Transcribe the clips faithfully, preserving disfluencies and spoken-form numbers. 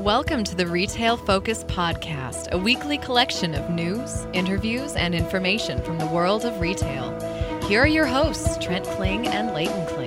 Welcome to the Retail Focus Podcast, a weekly collection of news, interviews, and information from the world of retail. Here are your hosts, Trent Kling and Leighton Kling.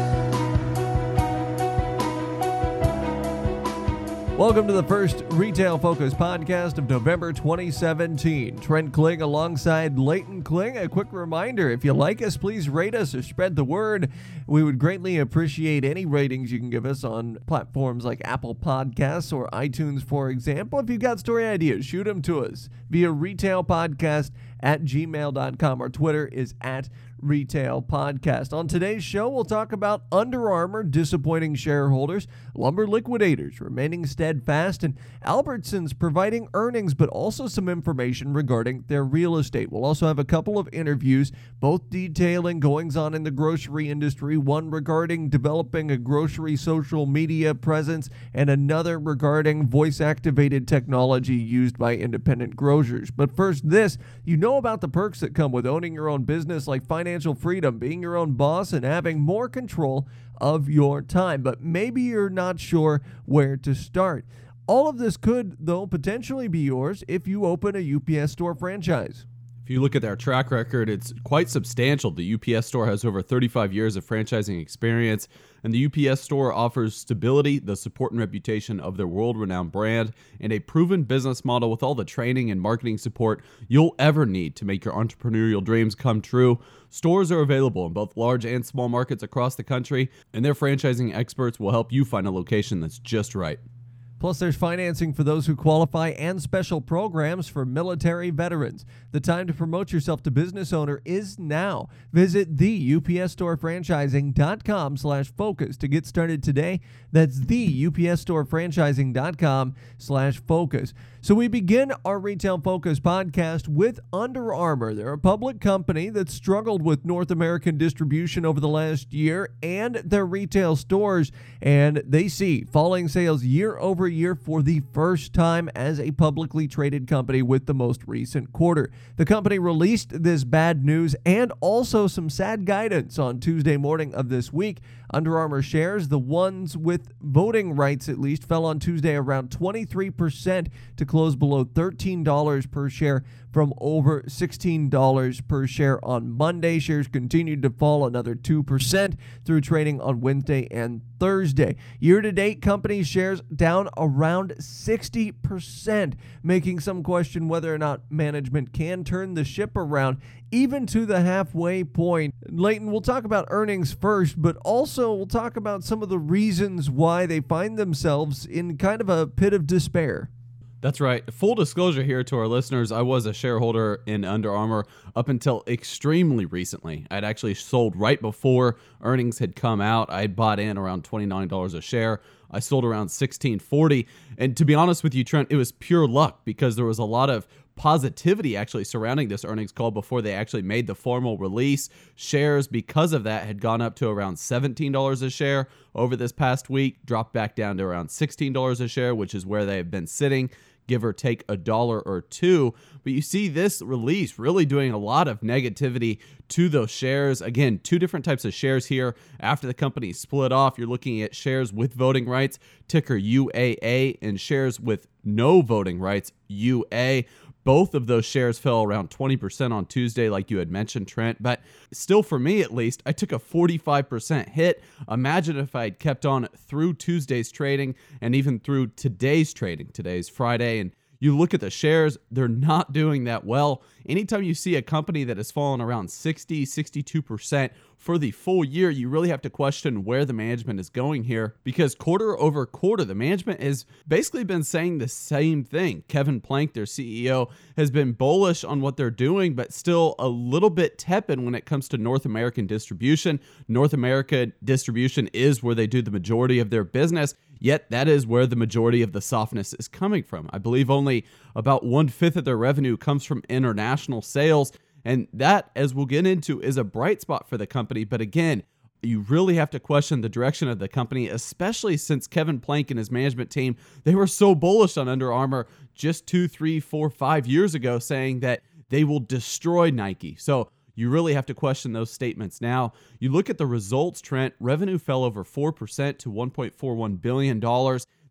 Welcome to the first Retail Focus podcast of November twenty seventeen. Trent Kling alongside Leighton Kling. A quick reminder, if you like us, please rate us or spread the word. We would greatly appreciate any ratings you can give us on platforms like Apple Podcasts or iTunes, for example. If you've got story ideas, shoot them to us via retailpodcast at gmail dot com. Our Twitter is at Retail Podcast. On today's show, we'll talk about Under Armour disappointing shareholders, Lumber Liquidators remaining steadfast, and Albertsons providing earnings, but also some information regarding their real estate. We'll also have a couple of interviews, both detailing goings on in the grocery industry, one regarding developing a grocery social media presence, and another regarding voice-activated technology used by independent grocers. But first, this, you know about the perks that come with owning your own business, like financial Financial freedom, being your own boss, and having more control of your time. But maybe you're not sure where to start. All of this could, though, potentially be yours if you open a U P S Store franchise. If you look at their track record, it's quite substantial. The U P S Store has over thirty-five years of franchising experience, and the U P S Store offers stability, the support and reputation of their world-renowned brand, and a proven business model with all the training and marketing support you'll ever need to make your entrepreneurial dreams come true. Stores are available in both large and small markets across the country, and their franchising experts will help you find a location that's just right. Plus, there's financing for those who qualify and special programs for military veterans. The time to promote yourself to business owner is now. Visit the U P S Store Franchising dot com slash focus to get started today. That's the U P S Store Franchising dot com slash focus. So we begin our Retail Focus podcast with Under Armour. They're a public company that struggled with North American distribution over the last year and their retail stores, and they see falling sales year over year for the first time as a publicly traded company with the most recent quarter. The company released this bad news and also some sad guidance on Tuesday morning of this week. Under Armour shares, the ones with voting rights at least, fell on Tuesday around twenty-three percent to close below thirteen dollars per share from over sixteen dollars per share on Monday. Shares continued to fall another two percent through trading on Wednesday and Thursday. Year-to-date, company shares down around sixty percent, making some question whether or not management can turn the ship around even to the halfway point. Leighton, we'll talk about earnings first, but also we'll talk about some of the reasons why they find themselves in kind of a pit of despair. That's right. Full disclosure here to our listeners, I was a shareholder in Under Armour up until extremely recently. I'd actually sold right before earnings had come out. I had bought in around twenty-nine dollars a share. I sold around sixteen forty. And to be honest with you, Trent, it was pure luck because there was a lot of positivity actually surrounding this earnings call before they actually made the formal release. Shares, because of that, had gone up to around seventeen dollars a share over this past week, dropped back down to around sixteen dollars a share, which is where they have been sitting, give or take a dollar or two. But you see this release really doing a lot of negativity to those shares. Again, two different types of shares here. After the company split off, you're looking at shares with voting rights, ticker U A A, and shares with no voting rights, U A. Both of those shares fell around twenty percent on Tuesday, like you had mentioned, Trent. But still, for me at least, I took a forty-five percent hit. Imagine if I had kept on through Tuesday's trading and even through today's trading. Today's Friday, and you look at the shares, they're not doing that well. Anytime you see a company that has fallen around sixty, sixty-two percent for the full year, you really have to question where the management is going here, because quarter over quarter, the management has basically been saying the same thing. Kevin Plank, their C E O, has been bullish on what they're doing, but still a little bit tepid when it comes to North American distribution. North America distribution is where they do the majority of their business, yet that is where the majority of the softness is coming from. I believe only about one-fifth of their revenue comes from international sales, and that, as we'll get into, is a bright spot for the company. But again, you really have to question the direction of the company, especially since Kevin Plank and his management team, they were so bullish on Under Armour just two, three, four, five years ago, saying that they will destroy Nike. So you really have to question those statements. Now, you look at the results, Trent, revenue fell over four percent to one point four one billion dollars.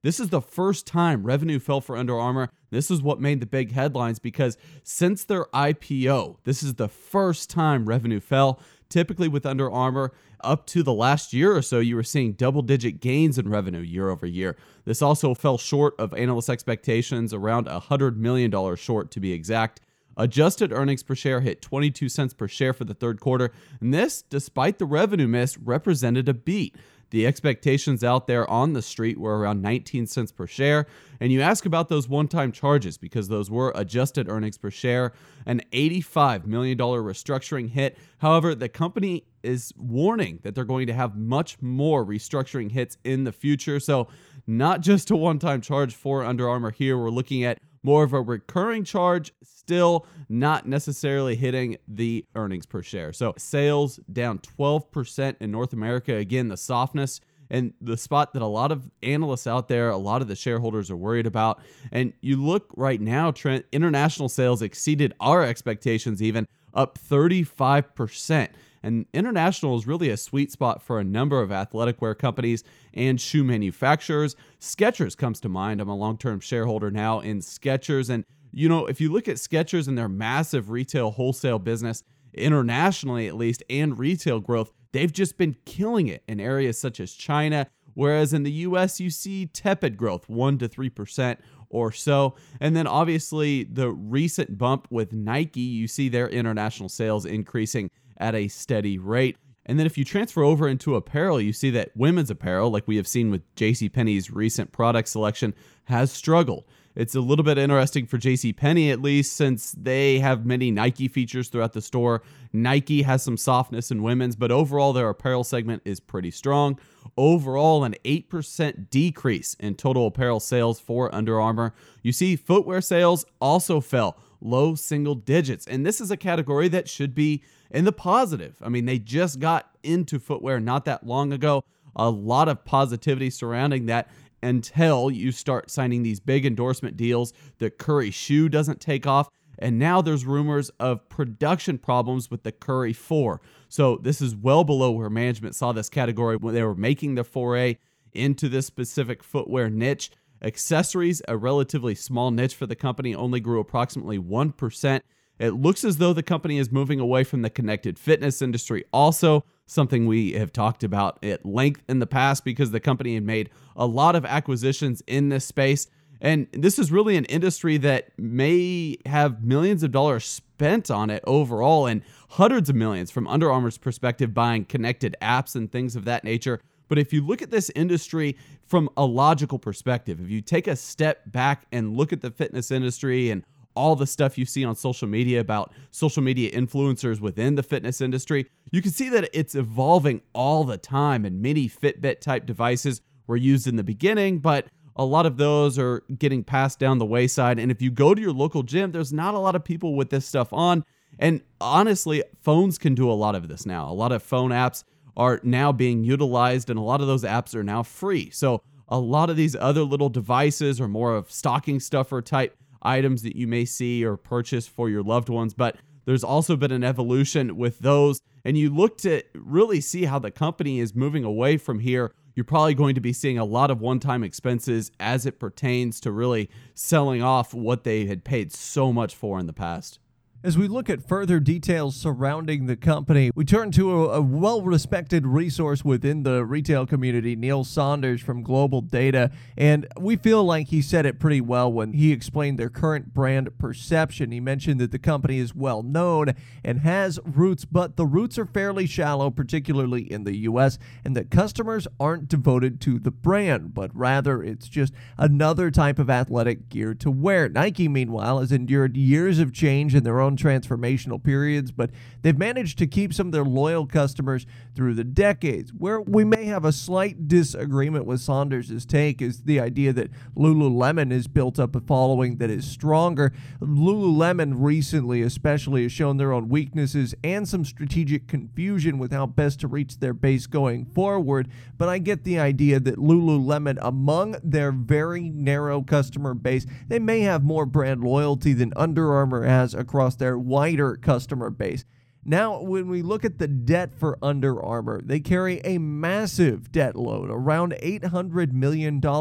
This is the first time revenue fell for Under Armour. This is what made the big headlines because since their I P O, this is the first time revenue fell. Typically with Under Armour, up to the last year or so, you were seeing double-digit gains in revenue year over year. This also fell short of analyst expectations, around one hundred million dollars short to be exact. Adjusted earnings per share hit twenty-two cents per share for the third quarter, and this, despite the revenue miss, represented a beat. The expectations out there on the street were around nineteen cents per share. And you ask about those one-time charges because those were adjusted earnings per share, an eighty-five million dollars restructuring hit. However, the company is warning that they're going to have much more restructuring hits in the future. So not just a one-time charge for Under Armour here. We're looking at more of a recurring charge, still not necessarily hitting the earnings per share. So sales down twelve percent in North America. Again, the softness and the spot that a lot of analysts out there, a lot of the shareholders are worried about. And you look right now, Trent, international sales exceeded our expectations, even up thirty-five percent. And international is really a sweet spot for a number of athletic wear companies and shoe manufacturers. Skechers comes to mind. I'm a long-term shareholder now in Skechers. And, you know, if you look at Skechers and their massive retail wholesale business, internationally at least, and retail growth, they've just been killing it in areas such as China. Whereas in the U S, you see tepid growth, one to three percent or so. And then obviously the recent bump with Nike, you see their international sales increasing at a steady rate. And then if you transfer over into apparel, you see that women's apparel, like we have seen with JCPenney's recent product selection, has struggled. It's a little bit interesting for JCPenney, at least, since they have many Nike features throughout the store. Nike has some softness in women's, but overall their apparel segment is pretty strong. Overall, an eight percent decrease in total apparel sales for Under Armour. You see footwear sales also fell low single digits, and this is a category that should be in the positive. I mean, they just got into footwear not that long ago. A lot of positivity surrounding that until you start signing these big endorsement deals. The Curry shoe doesn't take off, and now there's rumors of production problems with the Curry four. So this is well below where management saw this category when they were making the foray into this specific footwear niche. Accessories, a relatively small niche for the company, only grew approximately one percent. It looks as though the company is moving away from the connected fitness industry, also something we have talked about at length in the past because the company had made a lot of acquisitions in this space. And this is really an industry that may have millions of dollars spent on it overall, and hundreds of millions from Under Armour's perspective buying connected apps and things of that nature. But if you look at this industry from a logical perspective, if you take a step back and look at the fitness industry and all the stuff you see on social media about social media influencers within the fitness industry, you can see that it's evolving all the time, and many Fitbit type devices were used in the beginning, but a lot of those are getting passed down the wayside. And if you go to your local gym, there's not a lot of people with this stuff on. And honestly, phones can do a lot of this now. A lot of phone apps are now being utilized, and a lot of those apps are now free. So a lot of these other little devices are more of stocking stuffer type items that you may see or purchase for your loved ones, but there's also been an evolution with those. And you look to really see how the company is moving away from here. You're probably going to be seeing a lot of one-time expenses as it pertains to really selling off what they had paid so much for in the past. As we look at further details surrounding the company, we turn to a, a well-respected resource within the retail community, Neil Saunders from Global Data, and we feel like he said it pretty well when he explained their current brand perception. He mentioned that the company is well known and has roots, but the roots are fairly shallow, particularly in the U S, and that customers aren't devoted to the brand, but rather it's just another type of athletic gear to wear. Nike, meanwhile, has endured years of change in their own transformational periods, but they've managed to keep some of their loyal customers through the decades. Where we may have a slight disagreement with Saunders' take is the idea that Lululemon has built up a following that is stronger. Lululemon recently especially has shown their own weaknesses and some strategic confusion with how best to reach their base going forward, but I get the idea that Lululemon, among their very narrow customer base, they may have more brand loyalty than Under Armour has across their wider customer base. Now, when we look at the debt for Under Armour, they carry a massive debt load, around eight hundred million dollars,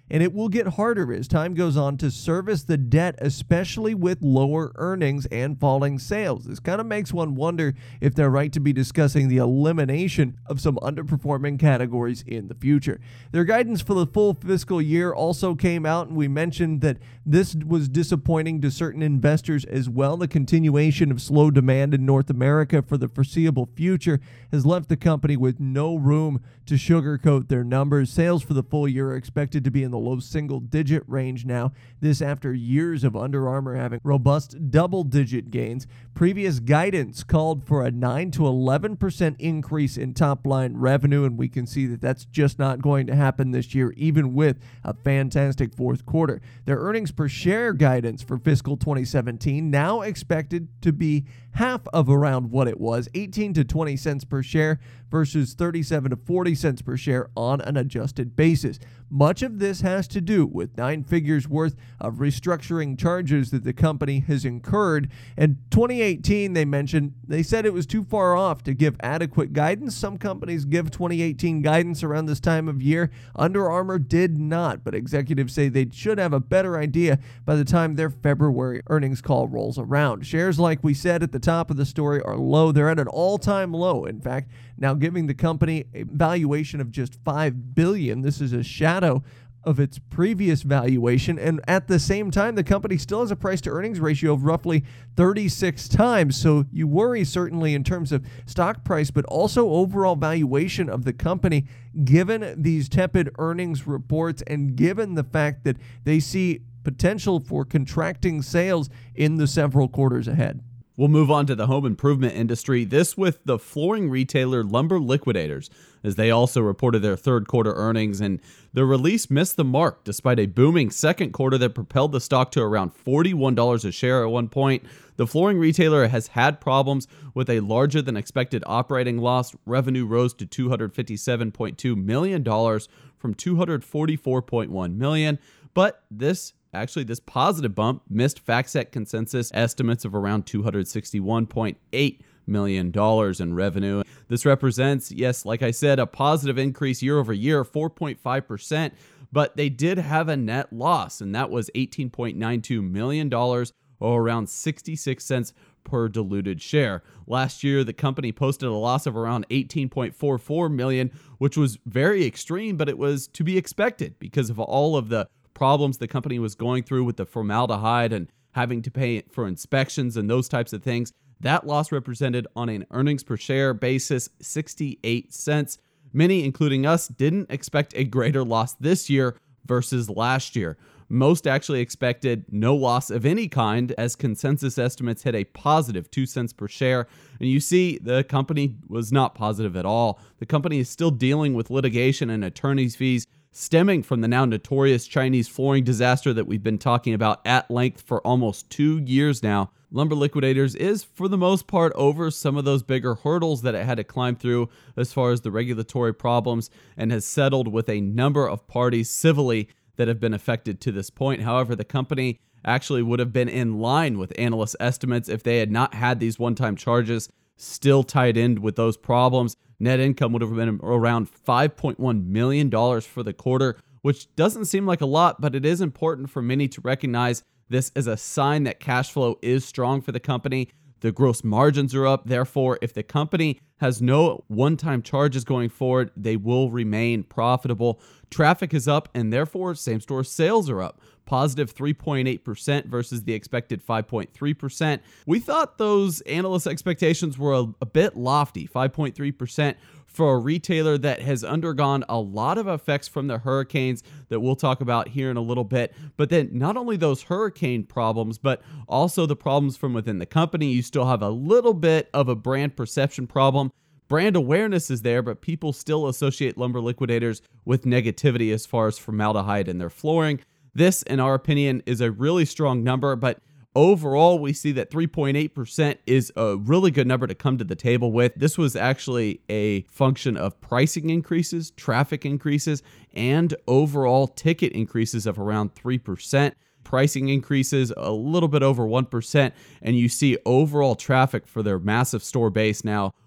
and it will get harder as time goes on to service the debt, especially with lower earnings and falling sales. This kind of makes one wonder if they're right to be discussing the elimination of some underperforming categories in the future. Their guidance for the full fiscal year also came out, and we mentioned that this was disappointing to certain investors as well. The continuation of slow demand in North America for the foreseeable future has left the company with no room to sugarcoat their numbers. Sales for the full year are expected to be in the low single-digit range now, this after years of Under Armour having robust double-digit gains. Previous guidance called for a nine to eleven percent increase in top-line revenue, and we can see that that's just not going to happen this year, even with a fantastic fourth quarter. Their earnings per share guidance for fiscal twenty seventeen now expected to be half of around what it was, eighteen to twenty cents per share versus thirty-seven to forty cents per share on an adjusted basis. Much of this has to do with nine figures worth of restructuring charges that the company has incurred. In twenty eighteen, they mentioned, they said it was too far off to give adequate guidance. Some companies give twenty eighteen guidance around this time of year. Under Armour did not, but executives say they should have a better idea by the time their February earnings call rolls around. Shares, like we said at the top of the story, are low. They're at an all-time low, in fact, now giving the company a valuation of just five billion dollars. This is a shadow of its previous valuation, and at the same time, the company still has a price-to-earnings ratio of roughly thirty-six times, so you worry certainly in terms of stock price, but also overall valuation of the company, given these tepid earnings reports and given the fact that they see potential for contracting sales in the several quarters ahead. We'll move on to the home improvement industry, this with the flooring retailer Lumber Liquidators, as they also reported their third quarter earnings, and the release missed the mark despite a booming second quarter that propelled the stock to around forty-one dollars a share at one point. The flooring retailer has had problems with a larger than expected operating loss. Revenue rose to two hundred fifty-seven point two million dollars from two hundred forty-four point one million dollars, but this Actually, this positive bump missed FactSet consensus estimates of around two hundred sixty-one point eight million dollars in revenue. This represents, yes, like I said, a positive increase year over year, four point five percent, but they did have a net loss, and that was eighteen point nine two million dollars, or around sixty-six cents per diluted share. Last year, the company posted a loss of around eighteen point four four million dollars, which was very extreme, but it was to be expected because of all of the problems the company was going through with the formaldehyde and having to pay for inspections and those types of things. That loss represented on an earnings per share basis sixty-eight cents. Many, including us, didn't expect a greater loss this year versus last year. Most actually expected no loss of any kind, as consensus estimates hit a positive two cents per share. And you see, the company was not positive at all. The company is still dealing with litigation and attorney's fees stemming from the now notorious Chinese flooring disaster that we've been talking about at length for almost two years now. Lumber Liquidators is, for the most part, over some of those bigger hurdles that it had to climb through as far as the regulatory problems, and has settled with a number of parties civilly that have been affected to this point. However, the company actually would have been in line with analyst estimates if they had not had these one-time charges still tied in with those problems. Net income would have been around five point one million dollars for the quarter, which doesn't seem like a lot, but it is important for many to recognize this as a sign that cash flow is strong for the company. The gross margins are up. Therefore, if the company has no one-time charges going forward, they will remain profitable. Traffic is up, and therefore same-store sales are up, positive three point eight percent versus the expected five point three percent. We thought those analyst expectations were a, a bit lofty, five point three percent for a retailer that has undergone a lot of effects from the hurricanes that we'll talk about here in a little bit. But then not only those hurricane problems, but also the problems from within the company. You still have a little bit of a brand perception problem. Brand awareness is there, but people still associate Lumber Liquidators with negativity as far as formaldehyde in their flooring. This, in our opinion, is a really strong number, but overall, we see that three point eight percent is a really good number to come to the table with. This was actually a function of pricing increases, traffic increases, and overall ticket increases of around three percent. Pricing increases a little bit over one percent, and you see overall traffic for their massive store base now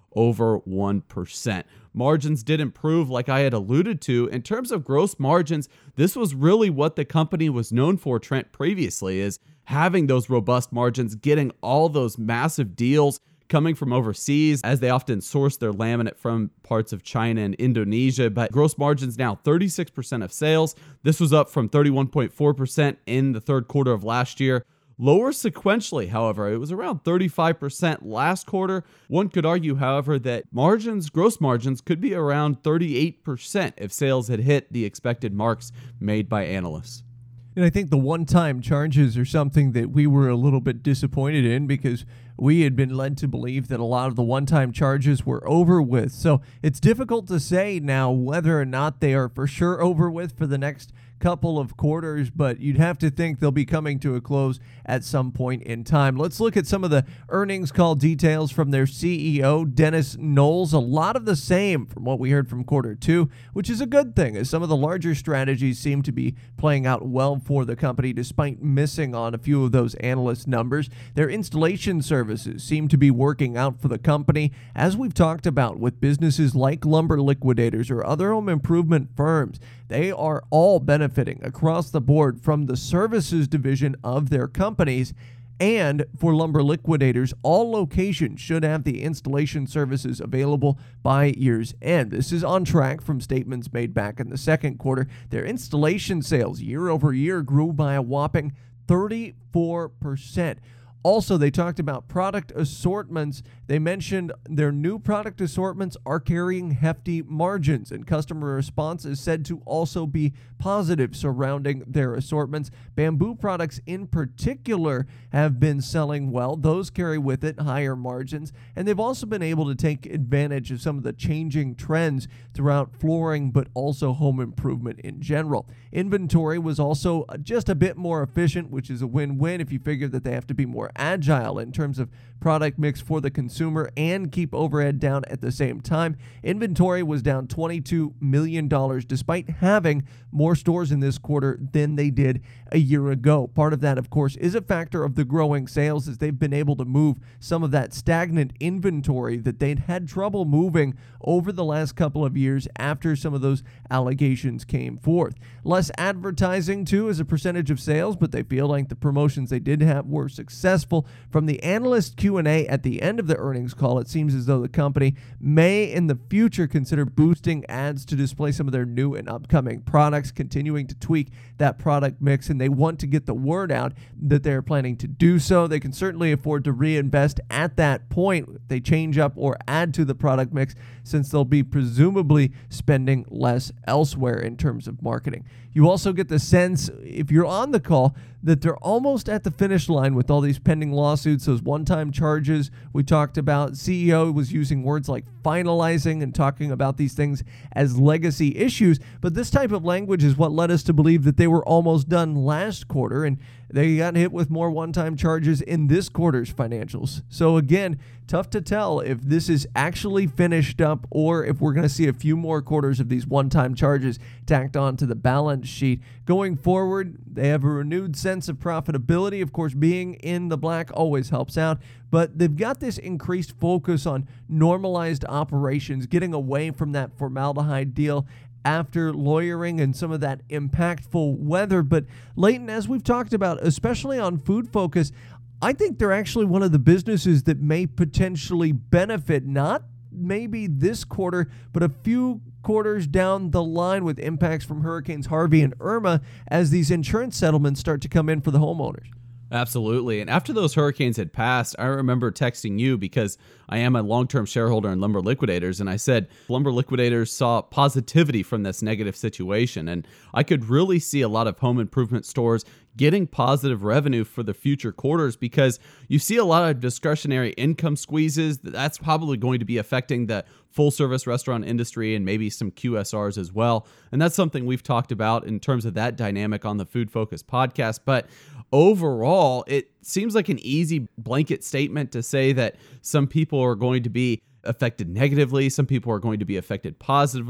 over one percent. Margins did improve, like I had alluded to. In terms of gross margins, this was really what the company was known for, Trent, previously, is having those robust margins, getting all those massive deals coming from overseas, as they often source their laminate from parts of China and Indonesia. But gross margins now thirty-six percent of sales. This was up from thirty-one point four percent in the third quarter of last year. Lower sequentially, however, it was around thirty-five percent last quarter. One could argue, however, that margins, gross margins, could be around thirty-eight percent if sales had hit the expected marks made by analysts. And I think the one-time charges are something that we were a little bit disappointed in, because we had been led to believe that a lot of the one-time charges were over with. So it's difficult to say now whether or not they are for sure over with for the next couple of quarters, but you'd have to think they'll be coming to a close at some point in time. Let's look at some of the earnings call details from their C E O, Dennis Knowles. A lot of the same from what we heard from quarter two, which is a good thing, as some of the larger strategies seem to be playing out well for the company despite missing on a few of those analyst numbers. Their installation services seem to be working out for the company, as we've talked about with businesses like Lumber Liquidators or other home improvement firms. They are all benefiting across the board from the services division of their companies. And for Lumber Liquidators, all locations should have the installation services available by year's end. This is on track from statements made back in the second quarter. Their installation sales year over year grew by a whopping thirty-four percent. Also, they talked about product assortments. They mentioned their new product assortments are carrying hefty margins, and customer response is said to also be positive surrounding their assortments. Bamboo products in particular have been selling well. Those carry with it higher margins, and they've also been able to take advantage of some of the changing trends throughout flooring, but also home improvement in general. Inventory was also just a bit more efficient, which is a win-win if you figure that they have to be more agile in terms of product mix for the consumer and keep overhead down at the same time. Inventory was down twenty-two million dollars despite having more stores in this quarter than they did a year ago. Part of that, of course, is a factor of the growing sales, as they've been able to move some of that stagnant inventory that they'd had trouble moving over the last couple of years after some of those allegations came forth. Less advertising, too, as a percentage of sales, but they feel like the promotions they did have were successful. From the analyst Q and A at the end of the earnings call, it seems as though the company may in the future consider boosting ads to display some of their new and upcoming products, continuing to tweak that product mix, and they want to get the word out that they're planning to do so. They can certainly afford to reinvest at that point if they change up or add to the product mix, since they'll be presumably spending less elsewhere in terms of marketing. You also get the sense, if you're on the call, that they're almost at the finish line with all these pending lawsuits, those one-time charges we talked about. C E O was using words like finalizing and talking about these things as legacy issues, but this type of language is what led us to believe that they were almost done last quarter, and they got hit with more one-time charges in this quarter's financials. So again, tough to tell if this is actually finished up or if we're going to see a few more quarters of these one-time charges tacked on to the balance sheet. Going forward, they have a renewed sense of profitability. Of course, being in the black always helps out, but they've got this increased focus on normalized operations, getting away from that formaldehyde deal after lawyering and some of that impactful weather. But Leighton, as we've talked about, especially on Food Focus, I think they're actually one of the businesses that may potentially benefit, not maybe this quarter, but a few quarters down the line with impacts from Hurricanes Harvey and Irma as these insurance settlements start to come in for the homeowners. Absolutely. And after those hurricanes had passed, I remember texting you because I am a long-term shareholder in Lumber Liquidators, and I said Lumber Liquidators saw positivity from this negative situation, and I could really see a lot of home improvement stores getting positive revenue for the future quarters, because you see a lot of discretionary income squeezes. That's probably going to be affecting the full service restaurant industry and maybe some Q S Rs as well. And that's something we've talked about in terms of that dynamic on the Food Focus podcast. But overall, it seems like an easy blanket statement to say that some people are going to be affected negatively, some people are going to be affected positively.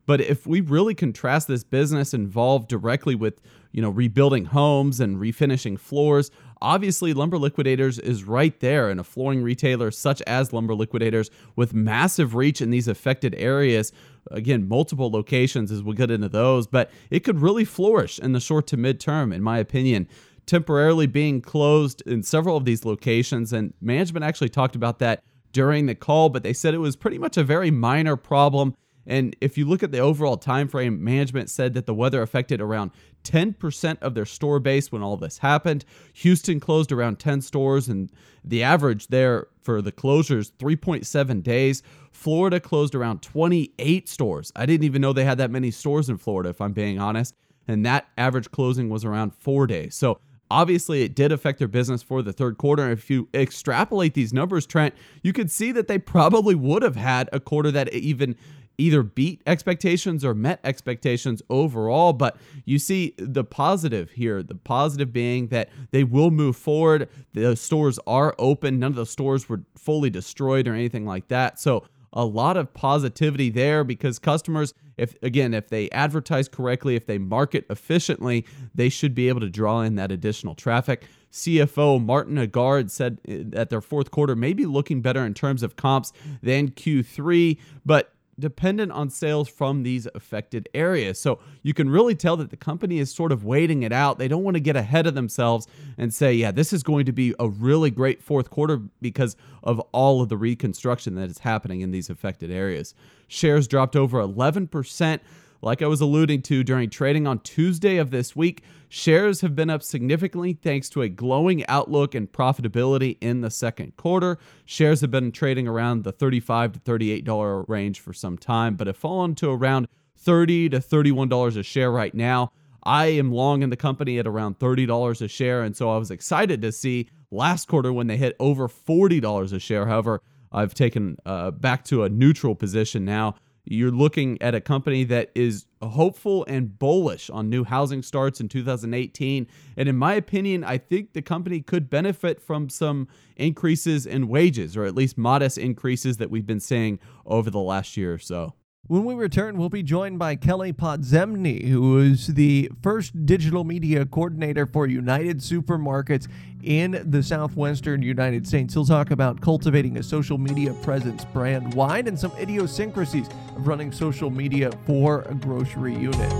But if we really contrast this business involved directly with, you know, rebuilding homes and refinishing floors, obviously Lumber Liquidators is right there, and a flooring retailer such as Lumber Liquidators with massive reach in these affected areas. Again, multiple locations as we get into those, but it could really flourish in the short to midterm, in my opinion. Temporarily being closed in several of these locations, and management actually talked about that during the call, but they said it was pretty much a very minor problem. And if you look at the overall time frame, management said that the weather affected around ten percent of their store base when all this happened. Houston closed around ten stores, and the average there for the closures, three point seven days. Florida closed around twenty-eight stores. I didn't even know they had that many stores in Florida, if I'm being honest. And that average closing was around four days. So obviously, it did affect their business for the third quarter. And if you extrapolate these numbers, Trent, you could see that they probably would have had a quarter that even either beat expectations or met expectations overall. But you see the positive here, the positive being that they will move forward. The stores are open. None of the stores were fully destroyed or anything like that. So a lot of positivity there, because customers, if again, if they advertise correctly, if they market efficiently, they should be able to draw in that additional traffic. C F O Martin Agard said that their fourth quarter may be looking better in terms of comps than Q three, but dependent on sales from these affected areas. So you can really tell that the company is sort of waiting it out. They don't want to get ahead of themselves and say, yeah, this is going to be a really great fourth quarter because of all of the reconstruction that is happening in these affected areas. Shares dropped over eleven percent. Like I was alluding to during trading on Tuesday of this week, shares have been up significantly thanks to a glowing outlook and profitability in the second quarter. Shares have been trading around the thirty-five to thirty-eight dollars range for some time, but have fallen to around thirty to thirty-one dollars a share right now. I am long in the company at around thirty dollars a share, and so I was excited to see last quarter when they hit over forty dollars a share. However, I've taken uh, back to a neutral position now. You're looking at a company that is hopeful and bullish on new housing starts in two thousand eighteen. And in my opinion, I think the company could benefit from some increases in wages, or at least modest increases that we've been seeing over the last year or so. When we return, we'll be joined by Kelly Podzemny, who is the first digital media coordinator for United Supermarkets in the southwestern United States. He'll talk about cultivating a social media presence brand-wide and some idiosyncrasies of running social media for a grocery unit.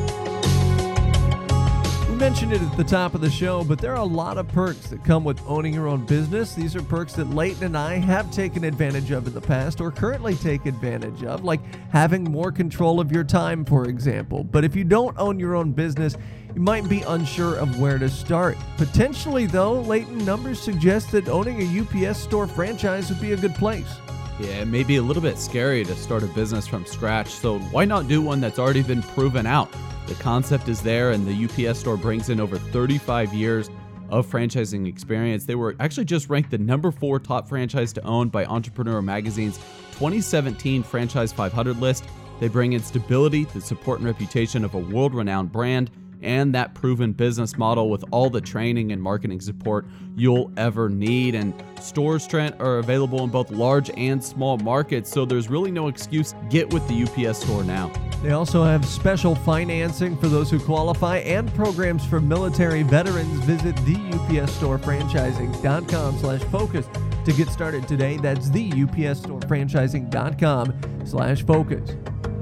We mentioned it at the top of the show, but there are a lot of perks that come with owning your own business. These are perks that Leighton and I have taken advantage of in the past or currently take advantage of, like having more control of your time, for example. But if you don't own your own business, you might be unsure of where to start. Potentially, though, Leighton, numbers suggest that owning a U P S store franchise would be a good place. Yeah, it may be a little bit scary to start a business from scratch, so why not do one that's already been proven out? The concept is there, and the U P S store brings in over thirty-five years of franchising experience. They were actually just ranked the number four top franchise to own by Entrepreneur Magazine's twenty seventeen Franchise five hundred list. They bring in stability, the support and reputation of a world-renowned brand, and that proven business model with all the training and marketing support you'll ever need. And stores, Trent, are available in both large and small markets, so there's really no excuse. Get with the U P S store now. They also have special financing for those who qualify and programs for military veterans. Visit the U P S store franchising dot com slash focus to get started today. That's the U P S store franchising dot com slash focus.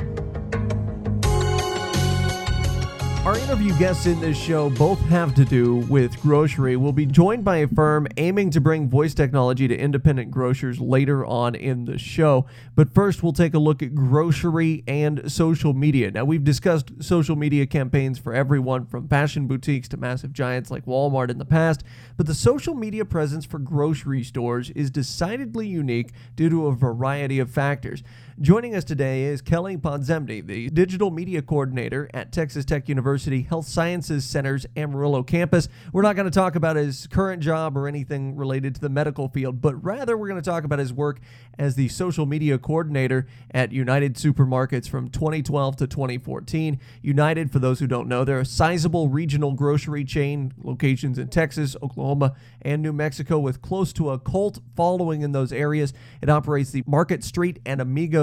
Our interview guests in this show both have to do with grocery. We'll be joined by a firm aiming to bring voice technology to independent grocers later on in the show. But first, we'll take a look at grocery and social media. Now, we've discussed social media campaigns for everyone from fashion boutiques to massive giants like Walmart in the past, but the social media presence for grocery stores is decidedly unique due to a variety of factors. Joining us today is Kelly Podzemny, the digital media coordinator at Texas Tech University Health Sciences Center's Amarillo campus. We're not going to talk about his current job or anything related to the medical field, but rather we're going to talk about his work as the social media coordinator at United Supermarkets from twenty twelve to twenty fourteen. United, for those who don't know, they're a sizable regional grocery chain, locations in Texas, Oklahoma, and New Mexico with close to a cult following in those areas. It operates the Market Street and Amigos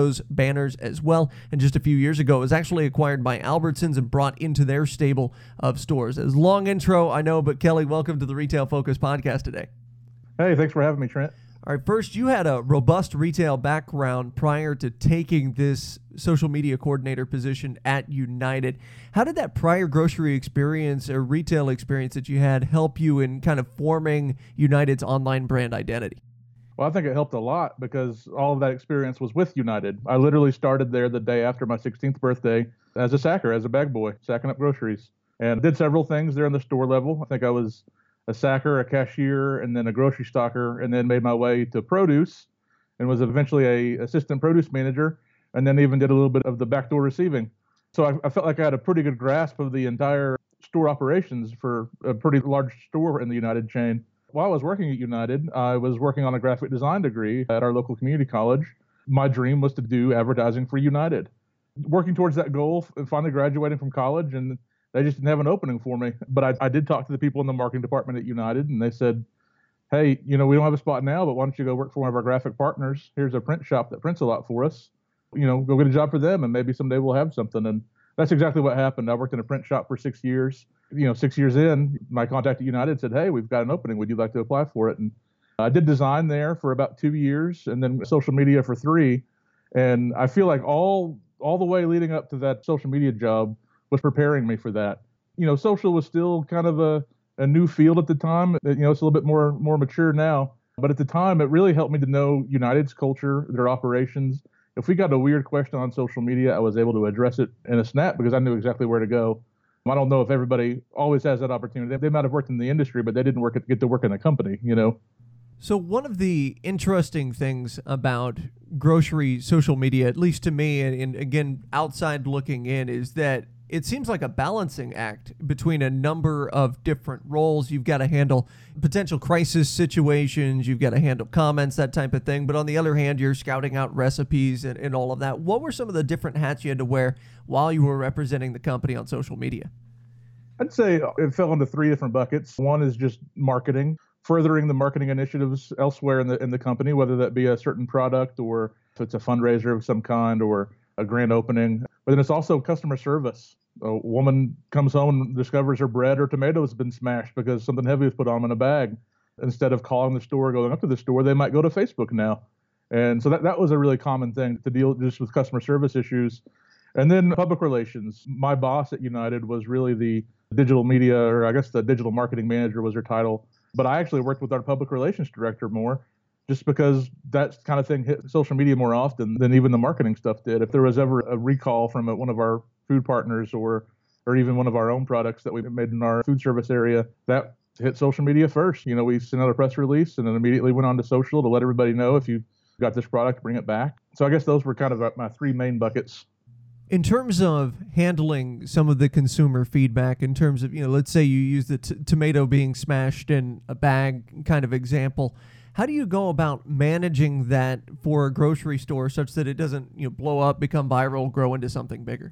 logos, banners as well. And just a few years ago, it was actually acquired by Albertsons and brought into their stable of stores. As long intro, I know, but Kelly, welcome to the Retail Focus podcast today. Hey, thanks for having me, Trent. All right, first, you had a robust retail background prior to taking this social media coordinator position at United. How did that prior grocery experience or retail experience that you had help you in kind of forming United's online brand identity? Well, I think it helped a lot because all of that experience was with United. I literally started there the day after my sixteenth birthday as a sacker, as a bag boy, sacking up groceries, and did several things there in the store level. I think I was a sacker, a cashier, and then a grocery stocker, and then made my way to produce and was eventually a assistant produce manager, and then even did a little bit of the backdoor receiving. So I, I felt like I had a pretty good grasp of the entire store operations for a pretty large store in the United chain. While I was working at United, I was working on a graphic design degree at our local community college. My dream was to do advertising for United. Working towards that goal, finally graduating from college, and they just didn't have an opening for me. But I, I did talk to the people in the marketing department at United, and they said, hey, you know, we don't have a spot now, but why don't you go work for one of our graphic partners? Here's a print shop that prints a lot for us. You know, go get a job for them, and maybe someday we'll have something. And that's exactly what happened. I worked in a print shop for six years. You know, six years in, my contact at United said, hey, we've got an opening. Would you like to apply for it? And I did design there for about two years and then social media for three. And I feel like all all the way leading up to that social media job was preparing me for that. You know, social was still kind of a, a new field at the time. You know, it's a little bit more more mature now. But at the time, it really helped me to know United's culture, their operations. If we got a weird question on social media, I was able to address it in a snap because I knew exactly where to go. I don't know if everybody always has that opportunity. They might have worked in the industry, but they didn't work at, get to work in a company, you know. So one of the interesting things about grocery social media, at least to me, and, and again, outside looking in, is that it seems like a balancing act between a number of different roles. You've got to handle potential crisis situations, you've got to handle comments, that type of thing. But on the other hand, you're scouting out recipes and, and all of that. What were some of the different hats you had to wear while you were representing the company on social media? I'd say it fell into three different buckets. One is just marketing, furthering the marketing initiatives elsewhere in the in the company, whether that be a certain product or if it's a fundraiser of some kind or a grand opening. But then it's also customer service. A woman comes home and discovers her bread or tomatoes have been smashed because something heavy was put on them in a bag. Instead of calling the store, going up to the store, they might go to Facebook now. And so that, that was a really common thing to deal just with customer service issues. And then public relations. My boss at United was really the digital media, or I guess the digital marketing manager was her title. But I actually worked with our public relations director more, just because that kind of thing hit social media more often than even the marketing stuff did. If there was ever a recall from a, one of our food partners or or even one of our own products that we made in our food service area, that hit social media first. You know, we sent out a press release and then immediately went on to social to let everybody know if you got this product, bring it back. So I guess those were kind of my three main buckets. In terms of handling some of the consumer feedback, in terms of, you know, let's say you use the t- tomato being smashed in a bag kind of example, how do you go about managing that for a grocery store such that it doesn't, you know, blow up, become viral, grow into something bigger?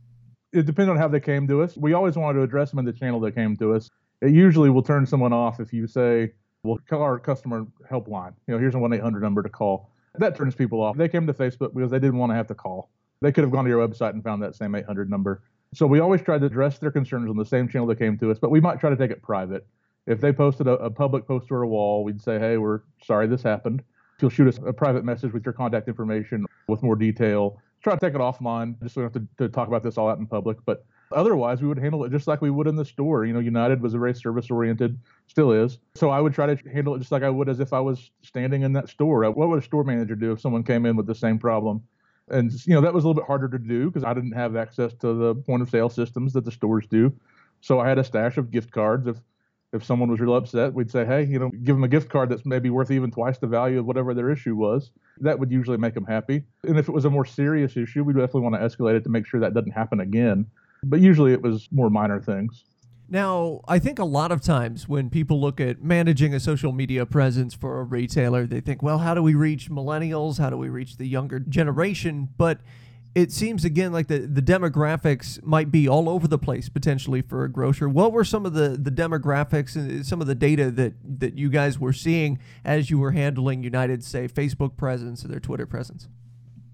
It depends on how they came to us. We always wanted to address them in the channel they came to us. It usually will turn someone off if you say, well, call our customer helpline. You know, here's a one eight hundred number to call. That turns people off. They came to Facebook because they didn't want to have to call. They could have gone to your website and found that same eight hundred number. So we always tried to address their concerns on the same channel they came to us, but we might try to take it private. If they posted a, a public post or a wall, we'd say, hey, we're sorry this happened. If you'll shoot us a private message with your contact information with more detail, try to take it offline, just so we don't have to, to talk about this all out in public. But otherwise, we would handle it just like we would in the store. You know, United was very service-oriented, still is. So I would try to handle it just like I would as if I was standing in that store. What would a store manager do if someone came in with the same problem? And, you know, that was a little bit harder to do because I didn't have access to the point of sale systems that the stores do. So I had a stash of gift cards. If if someone was real upset, we'd say, hey, you know, give them a gift card that's maybe worth even twice the value of whatever their issue was. That would usually make them happy. And if it was a more serious issue, we'd definitely want to escalate it to make sure that doesn't happen again. But usually it was more minor things. Now, I think a lot of times when people look at managing a social media presence for a retailer, they think, well, how do we reach millennials? How do we reach the younger generation? But it seems, again, like the, the demographics might be all over the place potentially for a grocer. What were some of the, the demographics and some of the data that, that you guys were seeing as you were handling United's, say, Facebook presence or their Twitter presence?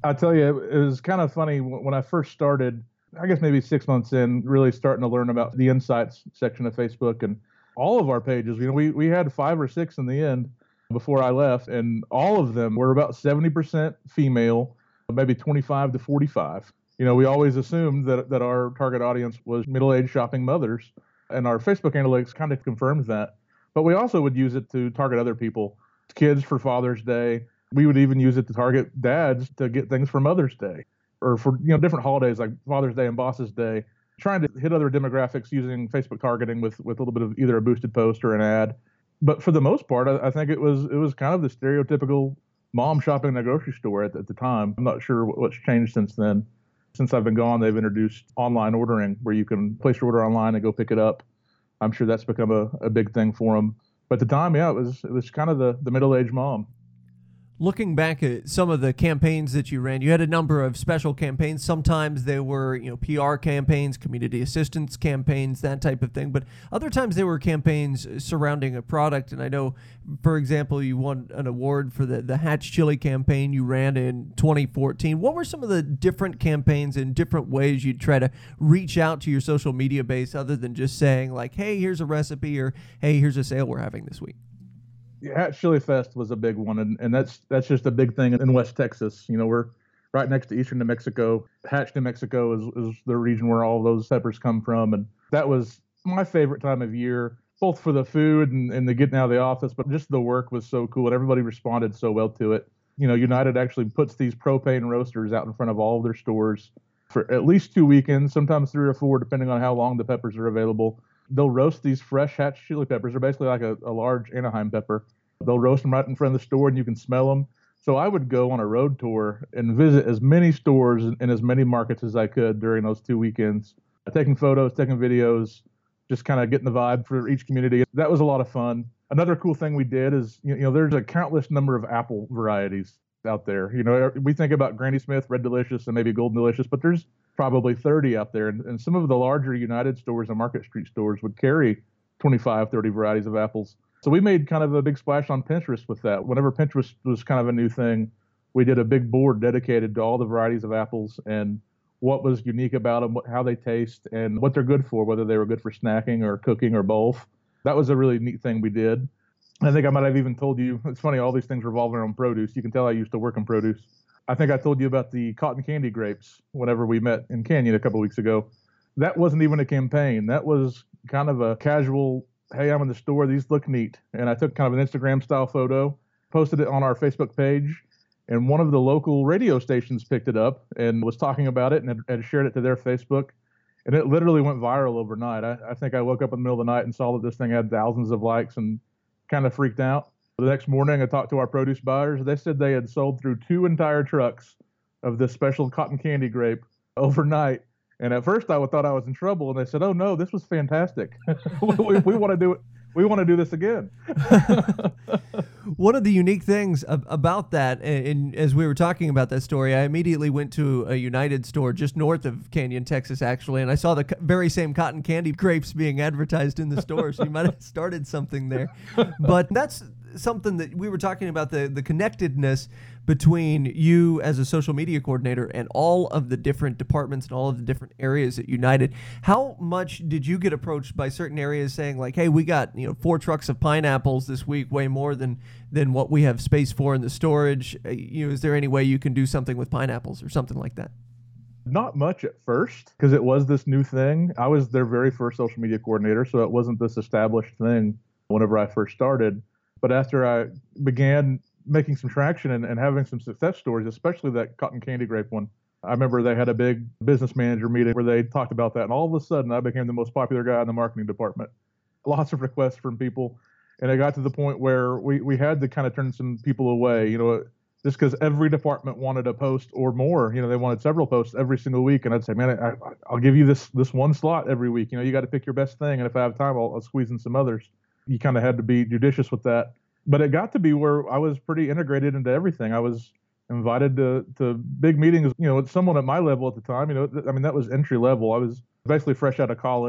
I tell you, it was kind of funny when I first started, I guess maybe six months in, really starting to learn about the insights section of Facebook and all of our pages. You know, we, we had five or six in the end before I left, and all of them were about seventy percent female, maybe twenty-five to forty-five. You know, we always assumed that, that our target audience was middle-aged shopping mothers, and our Facebook analytics kind of confirmed that. But we also would use it to target other people, kids for Father's Day. We would even use it to target dads to get things for Mother's Day or for, you know, different holidays like Father's Day and Boss's Day, trying to hit other demographics using Facebook targeting with, with a little bit of either a boosted post or an ad. But for the most part, I, I think it was it was kind of the stereotypical mom shopping in a grocery store at, at the time. I'm not sure what's changed since then. Since I've been gone, they've introduced online ordering where you can place your order online and go pick it up. I'm sure that's become a, a big thing for them. But at the time, yeah, it was it was kind of the, the middle-aged mom. Looking back at some of the campaigns that you ran, you had a number of special campaigns. Sometimes they were, you know, P R campaigns, community assistance campaigns, that type of thing. But other times they were campaigns surrounding a product. And I know, for example, you won an award for the, the Hatch Chili campaign you ran in twenty fourteen. What were some of the different campaigns and different ways you'd try to reach out to your social media base other than just saying like, hey, here's a recipe or hey, here's a sale we're having this week? Yeah, Hatch Chili Fest was a big one, and, and that's that's just a big thing in West Texas. You know, we're right next to eastern New Mexico. Hatch, New Mexico is, is the region where all those peppers come from, and that was my favorite time of year, both for the food and, and the getting out of the office, but just the work was so cool, and everybody responded so well to it. You know, United actually puts these propane roasters out in front of all of their stores for at least two weekends, sometimes three or four, depending on how long the peppers are available. They'll roast these fresh Hatch chili peppers. They're basically like a, a large Anaheim pepper. They'll roast them right in front of the store and you can smell them. So I would go on a road tour and visit as many stores in as many markets as I could during those two weekends, taking photos, taking videos, just kind of getting the vibe for each community. That was a lot of fun. Another cool thing we did is, you know, there's a countless number of apple varieties out there. You know, we think about Granny Smith, Red Delicious, and maybe Golden Delicious, but there's probably thirty out there. And, and some of the larger United stores and Market Street stores would carry twenty-five, thirty varieties of apples. So we made kind of a big splash on Pinterest with that. Whenever Pinterest was kind of a new thing, we did a big board dedicated to all the varieties of apples and what was unique about them, what, how they taste, and what they're good for, whether they were good for snacking or cooking or both. That was a really neat thing we did. I think I might have even told you, it's funny, all these things revolve around produce. You can tell I used to work in produce. I think I told you about the cotton candy grapes whenever we met in Canyon a couple weeks ago. That wasn't even a campaign. That was kind of a casual, hey, I'm in the store, these look neat. And I took kind of an Instagram style photo, posted it on our Facebook page, and one of the local radio stations picked it up and was talking about it and had, had shared it to their Facebook. And it literally went viral overnight. I, I think I woke up in the middle of the night and saw that this thing had thousands of likes and kind of freaked out. The next morning, I talked to our produce buyers. They said they had sold through two entire trucks of this special cotton candy grape overnight. And at first, I thought I was in trouble. And they said, "Oh no, this was fantastic. we, we, we want to do it. We want to do this again." One of the unique things ab- about that, and, and as we were talking about that story, I immediately went to a United store just north of Canyon, Texas, actually, and I saw the co- very same cotton candy grapes being advertised in the store. So you might have started something there. But that's something that we were talking about, the, the connectedness between you as a social media coordinator and all of the different departments and all of the different areas at United. How much did you get approached by certain areas saying like, hey, we got, you know, four trucks of pineapples this week, way more than, than what we have space for in the storage. Uh, you know, is there any way you can do something with pineapples or something like that? Not much at first, because it was this new thing. I was their very first social media coordinator, so it wasn't this established thing whenever I first started. But after I began making some traction and, and having some success stories, especially that cotton candy grape one, I remember they had a big business manager meeting where they talked about that. And all of a sudden, I became the most popular guy in the marketing department. Lots of requests from people. And it got to the point where we, we had to kind of turn some people away, you know, just because every department wanted a post or more. You know, they wanted several posts every single week. And I'd say, man, I, I'll give you this this one slot every week. You know, you got to pick your best thing. And if I have time, I'll, I'll squeeze in some others. You kind of had to be judicious with that. But it got to be where I was pretty integrated into everything. I was invited to, to big meetings, you know, with someone at my level at the time. You know, I mean, that was entry level. I was basically fresh out of college.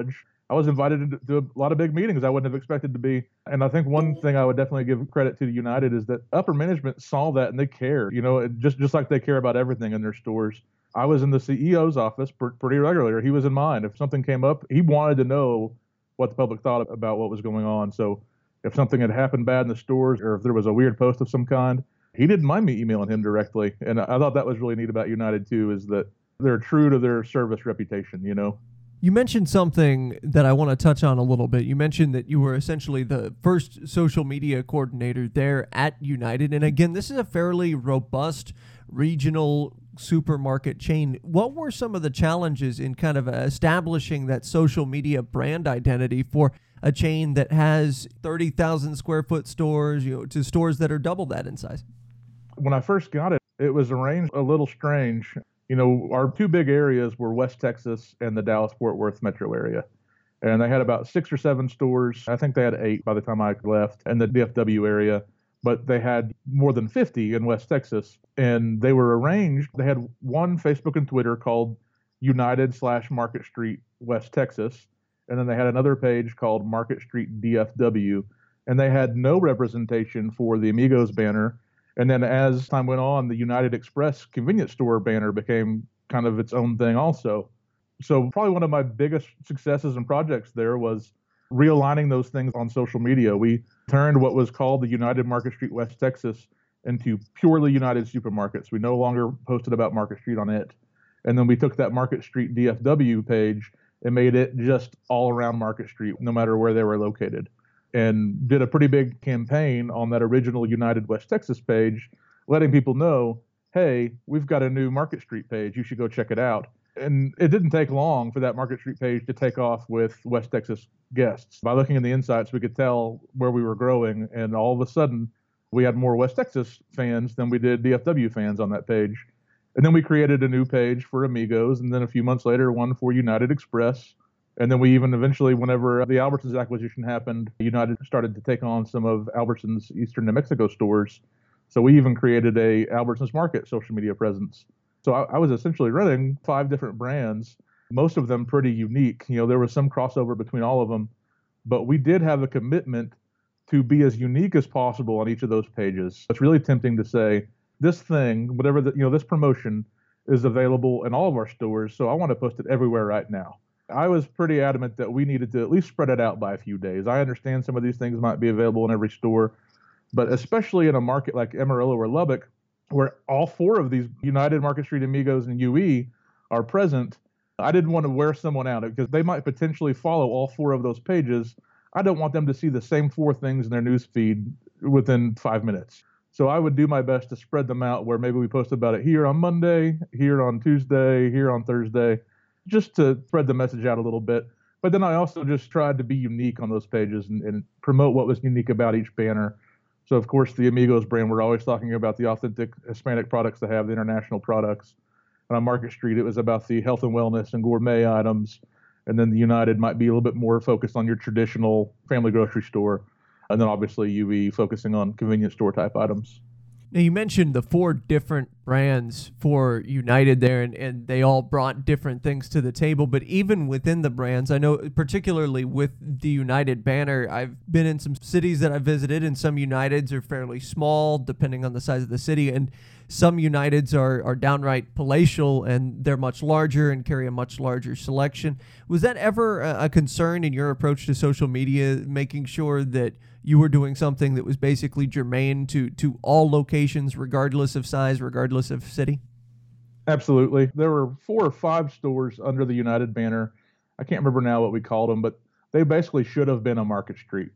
I was invited to do a lot of big meetings I wouldn't have expected to be. And I think one thing I would definitely give credit to United is that upper management saw that and they care, you know, just, just like they care about everything in their stores. I was in the C E O's office pretty regularly. He was in mine. If something came up, he wanted to know what the public thought about what was going on. So if something had happened bad in the stores or if there was a weird post of some kind, he didn't mind me emailing him directly. And I thought that was really neat about United too, is that they're true to their service reputation, you know. You mentioned something that I want to touch on a little bit. You mentioned that you were essentially the first social media coordinator there at United. And again, this is a fairly robust regional supermarket chain. What were some of the challenges in kind of establishing that social media brand identity for a chain that has thirty thousand square foot stores, you know, to stores that are double that in size? When I first got it, it was arranged a little strange. You know, our two big areas were West Texas and the Dallas-Fort Worth metro area. And they had about six or seven stores. I think they had eight by the time I left in the D F W area, but they had more than fifty in West Texas. And they were arranged. They had one Facebook and Twitter called United slash Market Street West Texas. And then they had another page called Market Street D F W. And they had no representation for the Amigos banner. And then as time went on, the United Express convenience store banner became kind of its own thing also. So probably one of my biggest successes and projects there was realigning those things on social media. We turned what was called the United Market Street West Texas into purely United Supermarkets. We no longer posted about Market Street on it. And then we took that Market Street D F W page and made it just all around Market Street, no matter where they were located. And did a pretty big campaign on that original United West Texas page, letting people know, hey, we've got a new Market Street page. You should go check it out. And it didn't take long for that Market Street page to take off with West Texas guests. By looking in the insights, we could tell where we were growing. And all of a sudden, we had more West Texas fans than we did D F W fans on that page. And then we created a new page for Amigos. And then a few months later, one for United Express. And then we even eventually, whenever the Albertsons acquisition happened, United started to take on some of Albertsons Eastern New Mexico stores. So we even created a Albertsons Market social media presence. So I, I was essentially running five different brands, most of them pretty unique. You know, there was some crossover between all of them, but we did have a commitment to be as unique as possible on each of those pages. It's really tempting to say, this thing, whatever, the, you know, this promotion is available in all of our stores, so I want to post it everywhere right now. I was pretty adamant that we needed to at least spread it out by a few days. I understand some of these things might be available in every store, but especially in a market like Amarillo or Lubbock, where all four of these United, Market Street, Amigos, and U E are present, I didn't want to wear someone out because they might potentially follow all four of those pages. I don't want them to see the same four things in their news feed within five minutes. So I would do my best to spread them out where maybe we post about it here on Monday, here on Tuesday, here on Thursday, just to spread the message out a little bit. But then I also just tried to be unique on those pages and, and promote what was unique about each banner. So, of course, the Amigos brand, we're always talking about the authentic Hispanic products they have, the international products. And on Market Street, it was about the health and wellness and gourmet items. And then the United might be a little bit more focused on your traditional family grocery store. And then obviously U E focusing on convenience store type items. Now, you mentioned the four different brands for United there, and, and they all brought different things to the table. But even within the brands, I know particularly with the United banner, I've been in some cities that I visited, and some Uniteds are fairly small, depending on the size of the city. And some Uniteds are, are downright palatial, and they're much larger and carry a much larger selection. Was that ever a, a concern in your approach to social media, making sure that you were doing something that was basically germane to, to all locations, regardless of size, regardless of city? Absolutely. There were four or five stores under the United banner. I can't remember now what we called them, but they basically should have been a Market Street.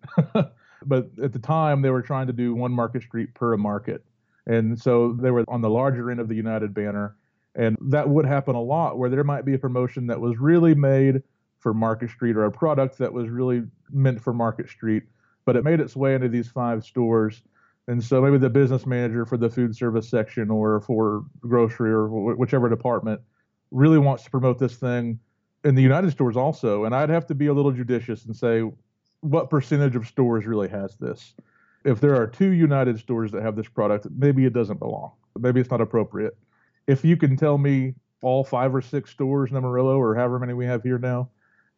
But at the time, they were trying to do one Market Street per market. And so they were on the larger end of the United banner. And that would happen a lot where there might be a promotion that was really made for Market Street or a product that was really meant for Market Street, but it made its way into these five stores. And so maybe the business manager for the food service section or for grocery or wh- whichever department really wants to promote this thing in the United stores also. And I'd have to be a little judicious and say, what percentage of stores really has this? If there are two United stores that have this product, maybe it doesn't belong. Maybe it's not appropriate. If you can tell me all five or six stores in Amarillo or however many we have here now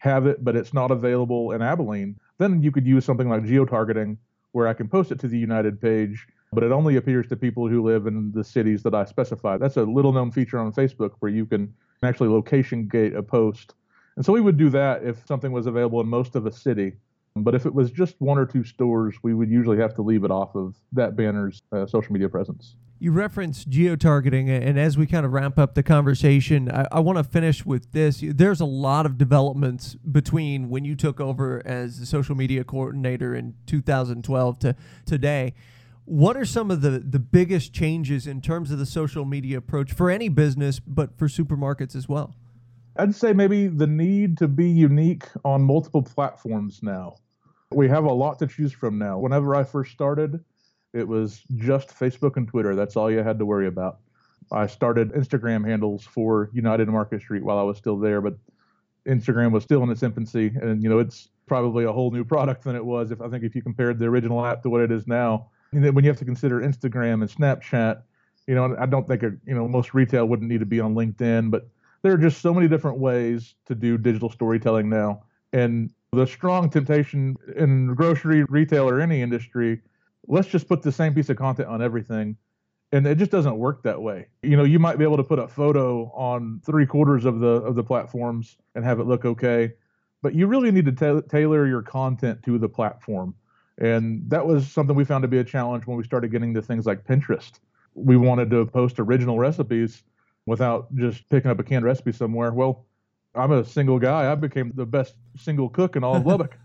have it, but it's not available in Abilene, then you could use something like geo-targeting, where I can post it to the United page, but it only appears to people who live in the cities that I specify. That's a little known feature on Facebook where you can actually location gate a post. And so we would do that if something was available in most of a city. But if it was just one or two stores, we would usually have to leave it off of that banner's uh, social media presence. You referenced geo-targeting, and as we kind of wrap up the conversation, I, I want to finish with this. There's a lot of developments between when you took over as the social media coordinator in two thousand twelve to today. What are some of the, the biggest changes in terms of the social media approach for any business, but for supermarkets as well? I'd say maybe the need to be unique on multiple platforms now. We have a lot to choose from now. Whenever I first started, it was just Facebook and Twitter. That's all you had to worry about. I started Instagram handles for United Market Street while I was still there, but Instagram was still in its infancy. And, you know, it's probably a whole new product than it was if I think if you compared the original app to what it is now. And then when you have to consider Instagram and Snapchat, you know, I don't think, a, you know, most retail wouldn't need to be on LinkedIn, but there are just so many different ways to do digital storytelling now. And the strong temptation in grocery, retail, or any industry, let's just put the same piece of content on everything. And it just doesn't work that way. You know, you might be able to put a photo on three quarters of the of the platforms and have it look okay, but you really need to ta- tailor your content to the platform. And that was something we found to be a challenge when we started getting to things like Pinterest. We wanted to post original recipes without just picking up a canned recipe somewhere. Well, I'm a single guy. I became the best single cook in all of Lubbock.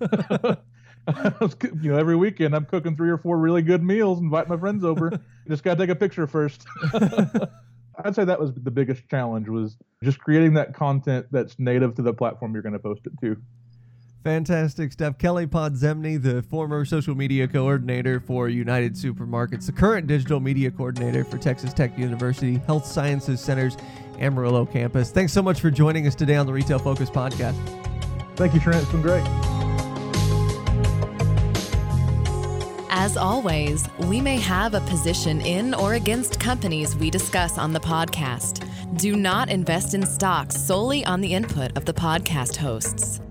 You know, every weekend I'm cooking three or four really good meals, invite my friends over. Just got to take a picture first. I'd say that was the biggest challenge, was just creating that content that's native to the platform you're going to post it to. Fantastic stuff. Kelly Podzemny, the former social media coordinator for United Supermarkets, the current digital media coordinator for Texas Tech University Health Sciences Center's Amarillo campus. Thanks so much for joining us today on the Retail Focus podcast. Thank you, Trent. It's been great. As always, we may have a position in or against companies we discuss on the podcast. Do not invest in stocks solely on the input of the podcast hosts.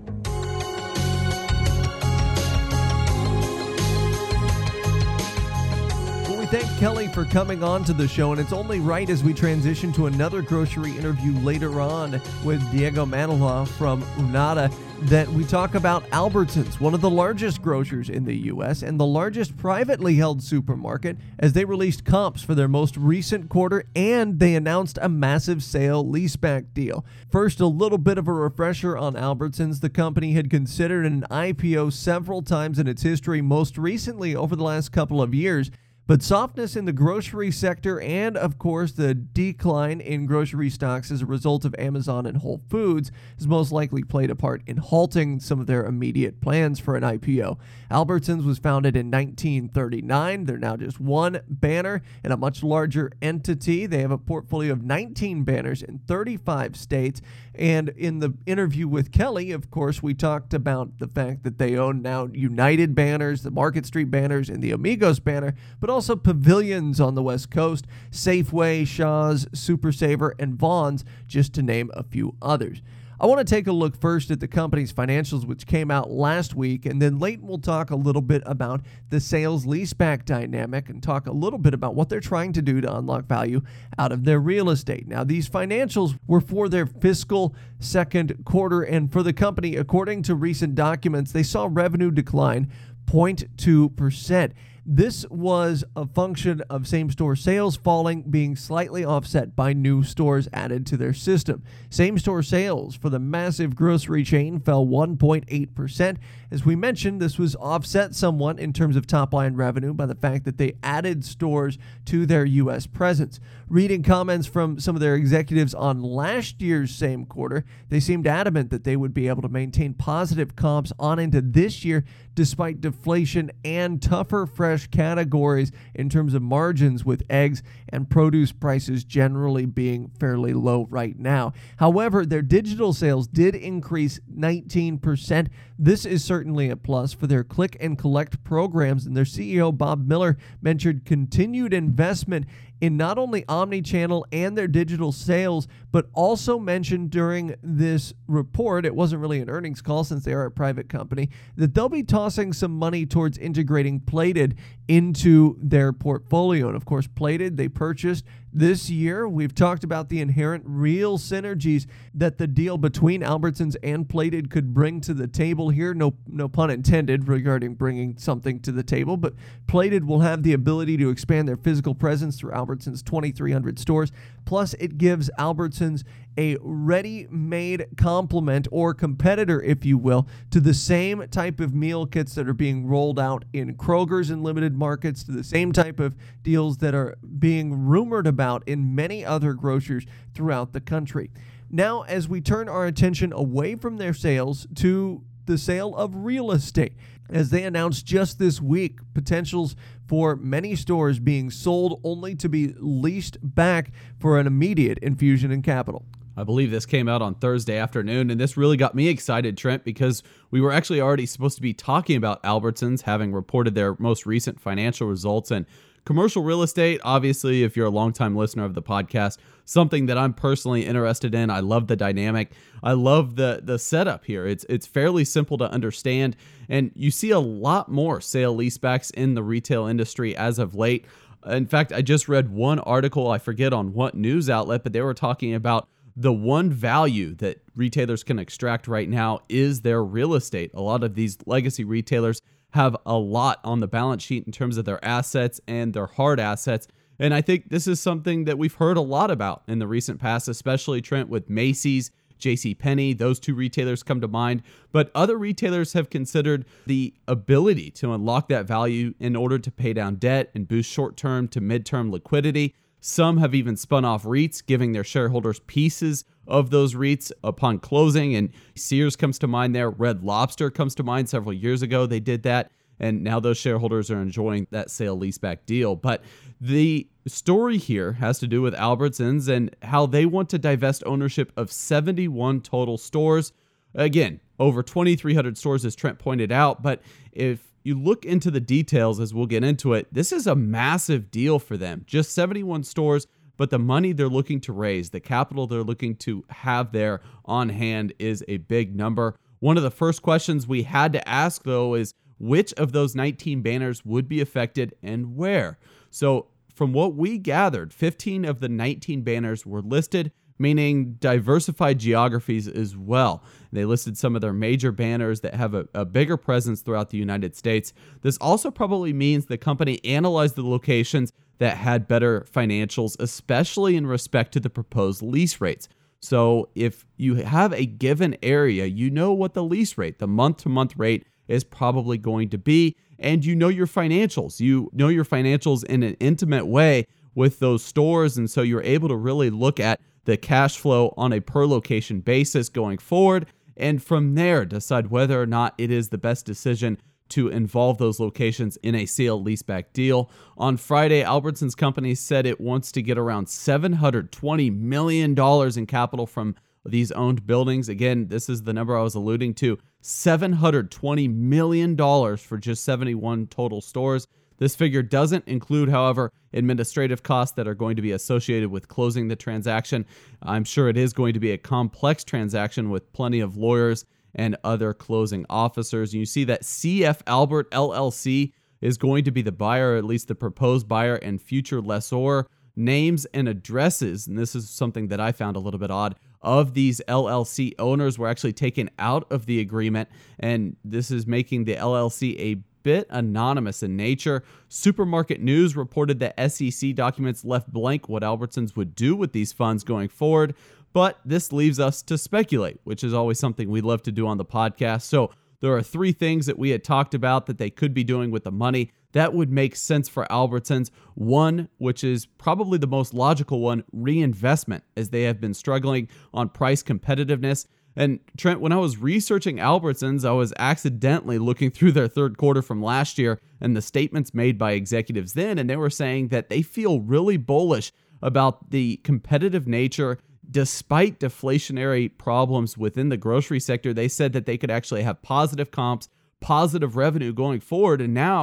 Thank Kelly for coming on to the show, and it's only right as we transition to another grocery interview later on with Diego Manilow from Unada that we talk about Albertsons, one of the largest grocers in the U S and the largest privately held supermarket, as they released comps for their most recent quarter and they announced a massive sale leaseback deal. First, a little bit of a refresher on Albertsons. The company had considered an I P O several times in its history, most recently over the last couple of years. But softness in the grocery sector and, of course, the decline in grocery stocks as a result of Amazon and Whole Foods has most likely played a part in halting some of their immediate plans for an I P O. Albertsons was founded in nineteen thirty-nine. They're now just one banner in a much larger entity. They have a portfolio of nineteen banners in thirty-five states. And in the interview with Kelly, of course, we talked about the fact that they own now United banners, the Market Street banners, and the Amigos banner, but also pavilions on the West Coast, Safeway, Shaw's, Super Saver, and Vaughn's, just to name a few others. I want to take a look first at the company's financials, which came out last week, and then Leighton will talk a little bit about the sales leaseback dynamic and talk a little bit about what they're trying to do to unlock value out of their real estate. Now, these financials were for their fiscal second quarter, and for the company, according to recent documents, they saw revenue decline zero point two percent. This was a function of same-store sales falling, being slightly offset by new stores added to their system. Same-store sales for the massive grocery chain fell one point eight percent. As we mentioned, this was offset somewhat in terms of top-line revenue by the fact that they added stores to their U S presence. Reading comments from some of their executives on last year's same quarter, they seemed adamant that they would be able to maintain positive comps on into this year despite deflation and tougher fresh categories in terms of margins, with eggs and produce prices generally being fairly low right now. However, their digital sales did increase nineteen percent. This is certainly a plus for their click and collect programs, and their C E O Bob Miller mentioned continued investment in not only omni-channel and their digital sales, but also mentioned during this report, it wasn't really an earnings call since they are a private company, that they'll be tossing some money towards integrating Plated into their portfolio. And of course, Plated, they purchased this year. We've talked about the inherent real synergies that the deal between Albertsons and Plated could bring to the table here. No, no pun intended regarding bringing something to the table, but Plated will have the ability to expand their physical presence through Albertsons' twenty-three hundred stores. Plus, it gives Albertsons a ready-made complement or competitor, if you will, to the same type of meal kits that are being rolled out in Kroger's and limited markets, to the same type of deals that are being rumored about in many other grocers throughout the country. Now, as we turn our attention away from their sales to the sale of real estate, as they announced just this week potentials for many stores being sold only to be leased back for an immediate infusion in capital. I believe this came out on Thursday afternoon, and this really got me excited, Trent, because we were actually already supposed to be talking about Albertsons having reported their most recent financial results. And commercial real estate, obviously, if you're a longtime listener of the podcast, something that I'm personally interested in. I love the dynamic. I love the the setup here. It's it's fairly simple to understand, and you see a lot more sale leasebacks in the retail industry as of late. In fact, I just read one article, I forget on what news outlet, but they were talking about the one value that retailers can extract right now is their real estate. A lot of these legacy retailers have a lot on the balance sheet in terms of their assets and their hard assets. And I think this is something that we've heard a lot about in the recent past, especially, Trent, with Macy's, JCPenney. Those two retailers come to mind. But other retailers have considered the ability to unlock that value in order to pay down debt and boost short-term to mid-term liquidity. Some have even spun off REITs, giving their shareholders pieces of those REITs upon closing. And Sears comes to mind there. Red Lobster comes to mind. Several years ago, they did that. And now those shareholders are enjoying that sale leaseback deal. But the story here has to do with Albertsons and how they want to divest ownership of seventy-one total stores. Again, over twenty-three hundred stores, as Trent pointed out. But if you look into the details, as we'll get into it, this is a massive deal for them. Just seventy-one stores, but the money they're looking to raise, the capital they're looking to have there on hand is a big number. One of the first questions we had to ask, though, is which of those nineteen banners would be affected and where? So from what we gathered, fifteen of the nineteen banners were listed, meaning diversified geographies as well. They listed some of their major banners that have a, a bigger presence throughout the United States. This also probably means the company analyzed the locations that had better financials, especially in respect to the proposed lease rates. So if you have a given area, you know what the lease rate, the month-to-month rate, is probably going to be, and you know your financials. You know your financials in an intimate way with those stores, and so you're able to really look at the cash flow on a per location basis going forward, and from there decide whether or not it is the best decision to involve those locations in a sale leaseback deal. On Friday, Albertsons Company said it wants to get around seven hundred twenty million dollars in capital from these owned buildings. Again, this is the number I was alluding to, seven hundred twenty million dollars for just seventy-one total stores. This figure doesn't include, however, administrative costs that are going to be associated with closing the transaction. I'm sure it is going to be a complex transaction with plenty of lawyers and other closing officers. You see that C F Albert L L C is going to be the buyer, or at least the proposed buyer and future lessor. Names and addresses, and this is something that I found a little bit odd, of these L L C owners were actually taken out of the agreement, and this is making the L L C a bit anonymous in nature. Supermarket News reported that S E C documents left blank what Albertsons would do with these funds going forward, but this leaves us to speculate, which is always something we love to do on the podcast. So there are three things that we had talked about that they could be doing with the money that would make sense for Albertsons. One, which is probably the most logical one, reinvestment, as they have been struggling on price competitiveness. And Trent, when I was researching Albertsons, I was accidentally looking through their third quarter from last year and the statements made by executives then, and they were saying that they feel really bullish about the competitive nature despite deflationary problems within the grocery sector. They said that they could actually have positive comps, positive revenue going forward, and now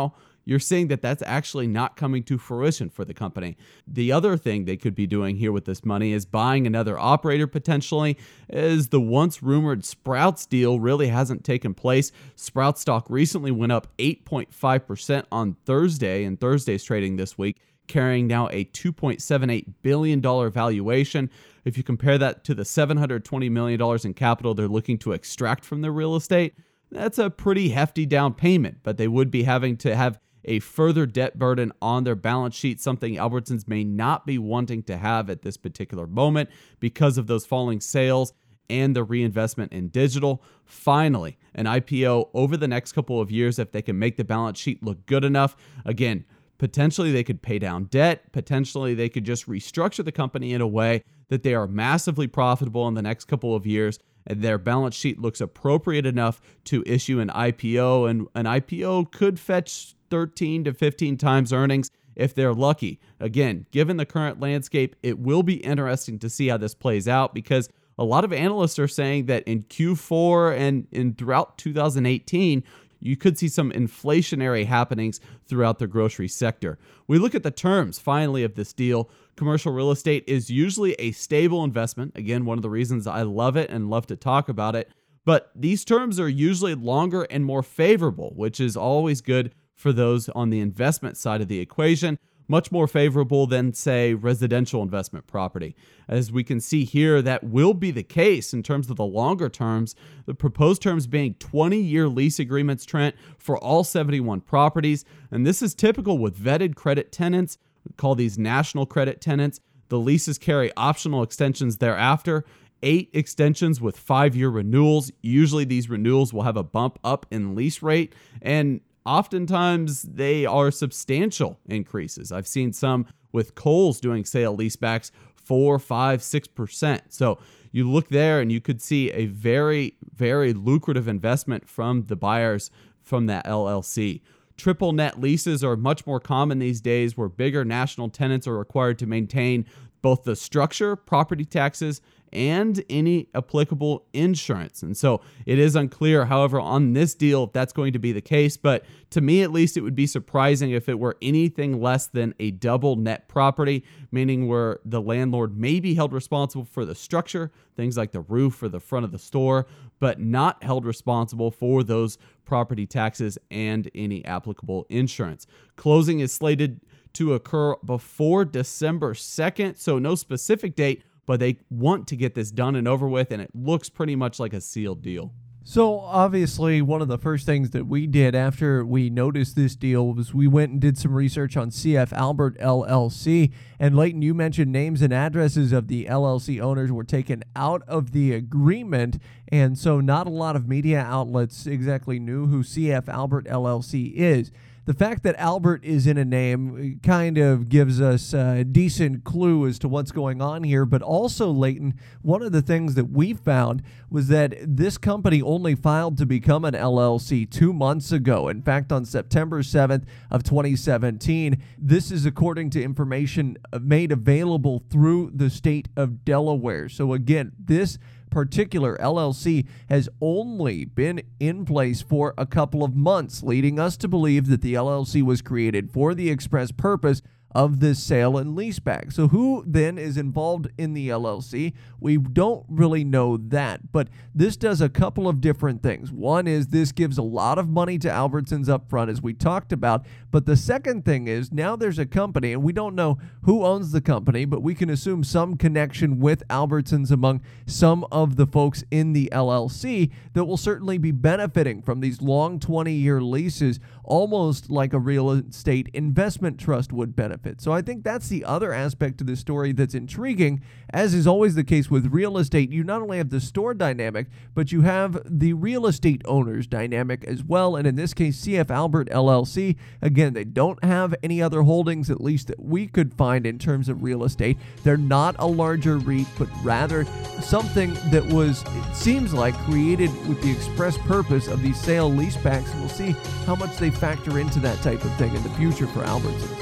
you're seeing that that's actually not coming to fruition for the company. The other thing they could be doing here with this money is buying another operator potentially, as the once rumored Sprouts deal really hasn't taken place. Sprouts stock recently went up eight point five percent on Thursday, and Thursday's trading this week, carrying now a two point seven eight billion dollars valuation. If you compare that to the seven hundred twenty million dollars in capital they're looking to extract from their real estate, that's a pretty hefty down payment, but they would be having to have a further debt burden on their balance sheet, something Albertsons may not be wanting to have at this particular moment because of those falling sales and the reinvestment in digital. Finally, an I P O over the next couple of years if they can make the balance sheet look good enough. Again, potentially they could pay down debt. Potentially they could just restructure the company in a way that they are massively profitable in the next couple of years, and their balance sheet looks appropriate enough to issue an I P O. And an I P O could fetch thirteen to fifteen times earnings if they're lucky. Again, given the current landscape, it will be interesting to see how this plays out, because a lot of analysts are saying that in Q four and in throughout two thousand eighteen, you could see some inflationary happenings throughout the grocery sector. We look at the terms, finally, of this deal. Commercial real estate is usually a stable investment. Again, one of the reasons I love it and love to talk about it. But these terms are usually longer and more favorable, which is always good for those on the investment side of the equation. Much more favorable than, say, residential investment property. As we can see here, that will be the case in terms of the longer terms, the proposed terms being twenty-year lease agreements, Trent, for all seventy-one properties. And this is typical with vetted credit tenants. We call these national credit tenants. The leases carry optional extensions thereafter. Eight extensions with five-year renewals. Usually these renewals will have a bump up in lease rate, and oftentimes they are substantial increases. I've seen some with Kohl's doing sale leasebacks four, five, six percent. So you look there and you could see a very, very lucrative investment from the buyers from that L L C. Triple net leases are much more common these days, where bigger national tenants are required to maintain both the structure, property taxes, and any applicable insurance. And so it is unclear, however, on this deal if that's going to be the case. But to me, at least, it would be surprising if it were anything less than a double net property, meaning where the landlord may be held responsible for the structure, things like the roof or the front of the store, but not held responsible for those property taxes and any applicable insurance. Closing is slated to occur before December second, so no specific date, but they want to get this done and over with, and it looks pretty much like a sealed deal. So obviously, one of the first things that we did after we noticed this deal was we went and did some research on C F Albert L L C. And Leighton, you mentioned names and addresses of the L L C owners were taken out of the agreement, and so not a lot of media outlets exactly knew who C F Albert L L C is. The fact that Albert is in a name kind of gives us a decent clue as to what's going on here. But also, Leighton, one of the things that we found was that this company only filed to become an L L C two months ago. In fact, on September seventh of twenty seventeen, this is according to information made available through the state of Delaware. So again, this particular L L C has only been in place for a couple of months, leading us to believe that the L L C was created for the express purpose of this sale and leaseback. So who then is involved in the L L C? We don't really know that, but this does a couple of different things. One is this gives a lot of money to Albertsons up front, as we talked about, but the second thing is now there's a company, and we don't know who owns the company, but we can assume some connection with Albertsons among some of the folks in the L L C that will certainly be benefiting from these long twenty-year leases, almost like a real estate investment trust would benefit. So I think that's the other aspect to this story that's intriguing. As is always the case with real estate, you not only have the store dynamic, but you have the real estate owners dynamic as well. And in this case, C F Albert L L C, again, they don't have any other holdings, at least that we could find in terms of real estate. They're not a larger REIT, but rather something that was, it seems like, created with the express purpose of these sale leasebacks. We'll see how much they factor into that type of thing in the future for Albertsons.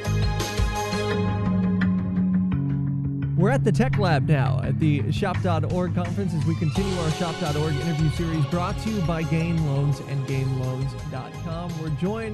We're at the Tech Lab now at the shop dot org conference as we continue our shop dot org interview series brought to you by Gain Loans and gain loans dot com. We're joined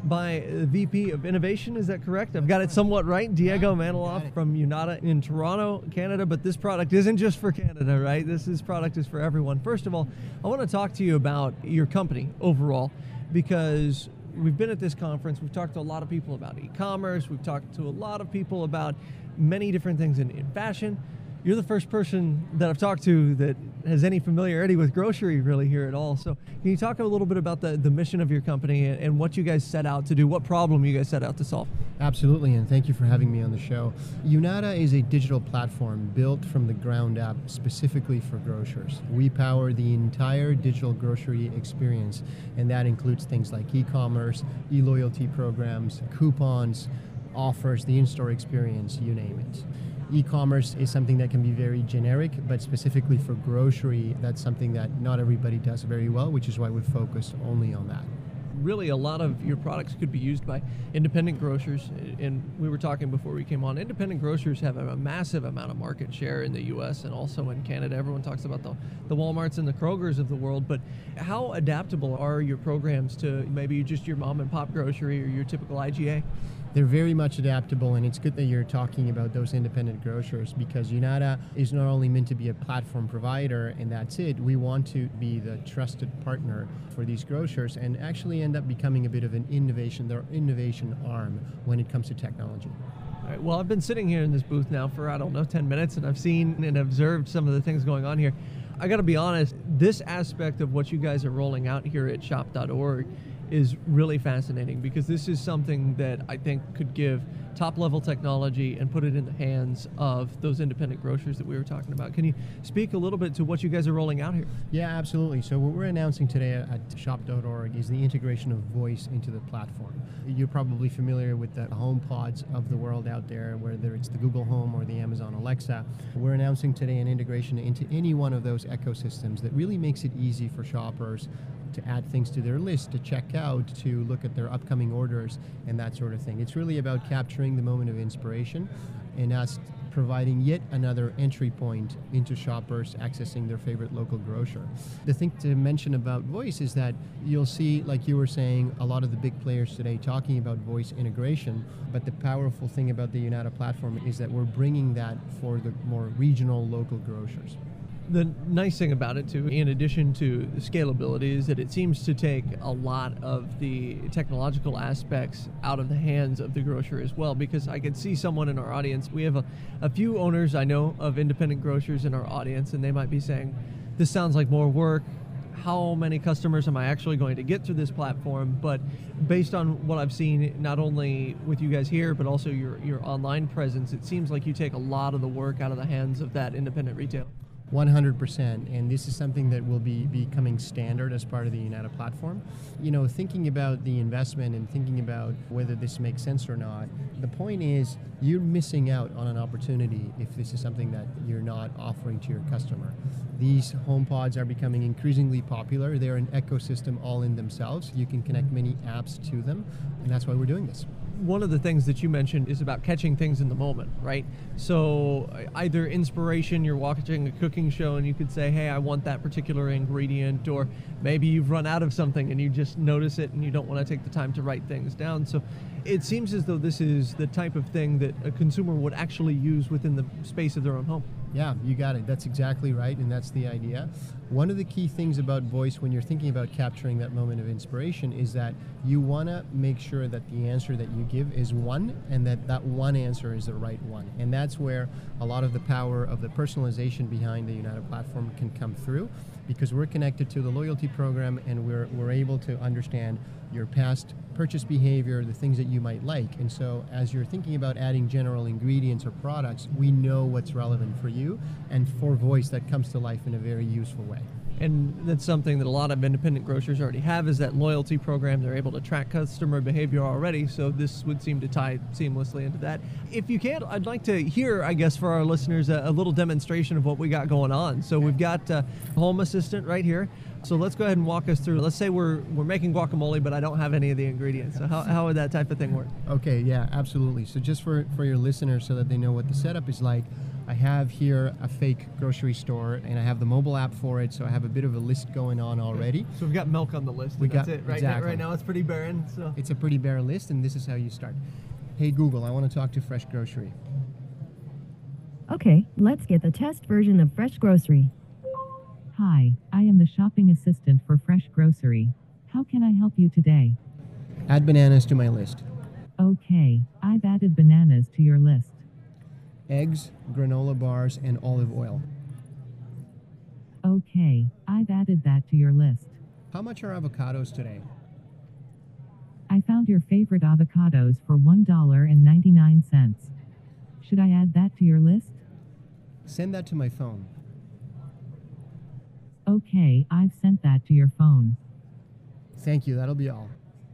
by the V P of Innovation. Is that correct? I've got it somewhat right. Diego Maniloff from Unata in Toronto, Canada. But this product isn't just for Canada, right? This is product is for everyone. First of all, I want to talk to you about your company overall, because we've been at this conference. We've talked to a lot of people about e-commerce. We've talked to a lot of people about many different things in, in fashion. You're the first person that I've talked to that has any familiarity with grocery really here at all. So can you talk a little bit about the, the mission of your company and, and what you guys set out to do, what problem you guys set out to solve? Absolutely, and thank you for having me on the show. Unata is a digital platform built from the ground up specifically for grocers. We power the entire digital grocery experience, and that includes things like e-commerce, e-loyalty programs, coupons, offers, the in-store experience, you name it. E-commerce is something that can be very generic, but specifically for grocery, that's something that not everybody does very well, which is why we focus only on that. Really, a lot of your products could be used by independent grocers, and we were talking before we came on, independent grocers have a massive amount of market share in the U S and also in Canada. Everyone talks about the, the Walmarts and the Krogers of the world, but how adaptable are your programs to maybe just your mom and pop grocery or your typical I G A? They're very much adaptable, and it's good that you're talking about those independent grocers, because Unata is not only meant to be a platform provider and that's it. We want to be the trusted partner for these grocers and actually end up becoming a bit of an innovation, their innovation arm when it comes to technology. All right, well, I've been sitting here in this booth now for, I don't know, ten minutes, and I've seen and observed some of the things going on here. I got to be honest, this aspect of what you guys are rolling out here at shop dot org is really fascinating, because this is something that I think could give top-level technology and put it in the hands of those independent grocers that we were talking about. Can you speak a little bit to what you guys are rolling out here? Yeah, absolutely. So what we're announcing today at shop dot org is the integration of voice into the platform. You're probably familiar with the HomePods of the world out there, whether it's the Google Home or the Amazon Alexa. We're announcing today an integration into any one of those ecosystems that really makes it easy for shoppers to add things to their list, to check out, to look at their upcoming orders, and that sort of thing. It's really about capturing the moment of inspiration and us providing yet another entry point into shoppers accessing their favorite local grocer. The thing to mention about voice is that you'll see, like you were saying, a lot of the big players today talking about voice integration, but the powerful thing about the Unata platform is that we're bringing that for the more regional local grocers. The nice thing about it, too, in addition to the scalability, is that it seems to take a lot of the technological aspects out of the hands of the grocer as well, because I could see someone in our audience. We have a, a few owners I know of independent grocers in our audience, and they might be saying, this sounds like more work. How many customers am I actually going to get through this platform? But based on what I've seen, not only with you guys here, but also your, your online presence, it seems like you take a lot of the work out of the hands of that independent retailer. one hundred percent, and this is something that will be becoming standard as part of the Unata platform. You know, thinking about the investment and thinking about whether this makes sense or not, the point is you're missing out on an opportunity if this is something that you're not offering to your customer. These HomePods are becoming increasingly popular. They're an ecosystem all in themselves. You can connect many apps to them, and that's why we're doing this. One of the things that you mentioned is about catching things in the moment, right? So either inspiration, you're watching a cooking show and you could say, hey, I want that particular ingredient, or maybe you've run out of something and you just notice it and you don't want to take the time to write things down. So it seems as though this is the type of thing that a consumer would actually use within the space of their own home. Yeah, you got it. That's exactly right, and that's the idea. One of the key things about voice when you're thinking about capturing that moment of inspiration is that you want to make sure that the answer that you give is one, and that that one answer is the right one. And that's where a lot of the power of the personalization behind the Unata platform can come through, because we're connected to the loyalty program, and we're, we're able to understand your past purchase behavior, the things that you might like. And so as you're thinking about adding general ingredients or products, we know what's relevant for you, and for voice that comes to life in a very useful way. And that's something that a lot of independent grocers already have, is that loyalty program. They're able to track customer behavior already, so this would seem to tie seamlessly into that. If you can, I'd like to hear, I guess, for our listeners, a, a little demonstration of what we got going on. So we've got uh, Home Assistant right here. So let's go ahead and walk us through. Let's say we're we're making guacamole, but I don't have any of the ingredients. So how, how would that type of thing work? Okay, yeah, absolutely. So just for, for your listeners so that they know what the setup is like, I have here a fake grocery store, and I have the mobile app for it, so I have a bit of a list going on already. So we've got milk on the list. We that's got- it. Right, exactly. now, right now it's pretty barren. So It's a pretty bare list, and this is how you start. Hey Google, I want to talk to Fresh Grocery. Okay, let's get the test version of Fresh Grocery. Hi, I am the shopping assistant for Fresh Grocery. How can I help you today? Add bananas to my list. Okay, I've added bananas to your list. Eggs, granola bars, and olive oil. Okay, I've added that to your list. How much are avocados today? I found your favorite avocados for one dollar and ninety-nine cents. Should I add that to your list? Send that to my phone. Okay, I've sent that to your phone. Thank you, that'll be all.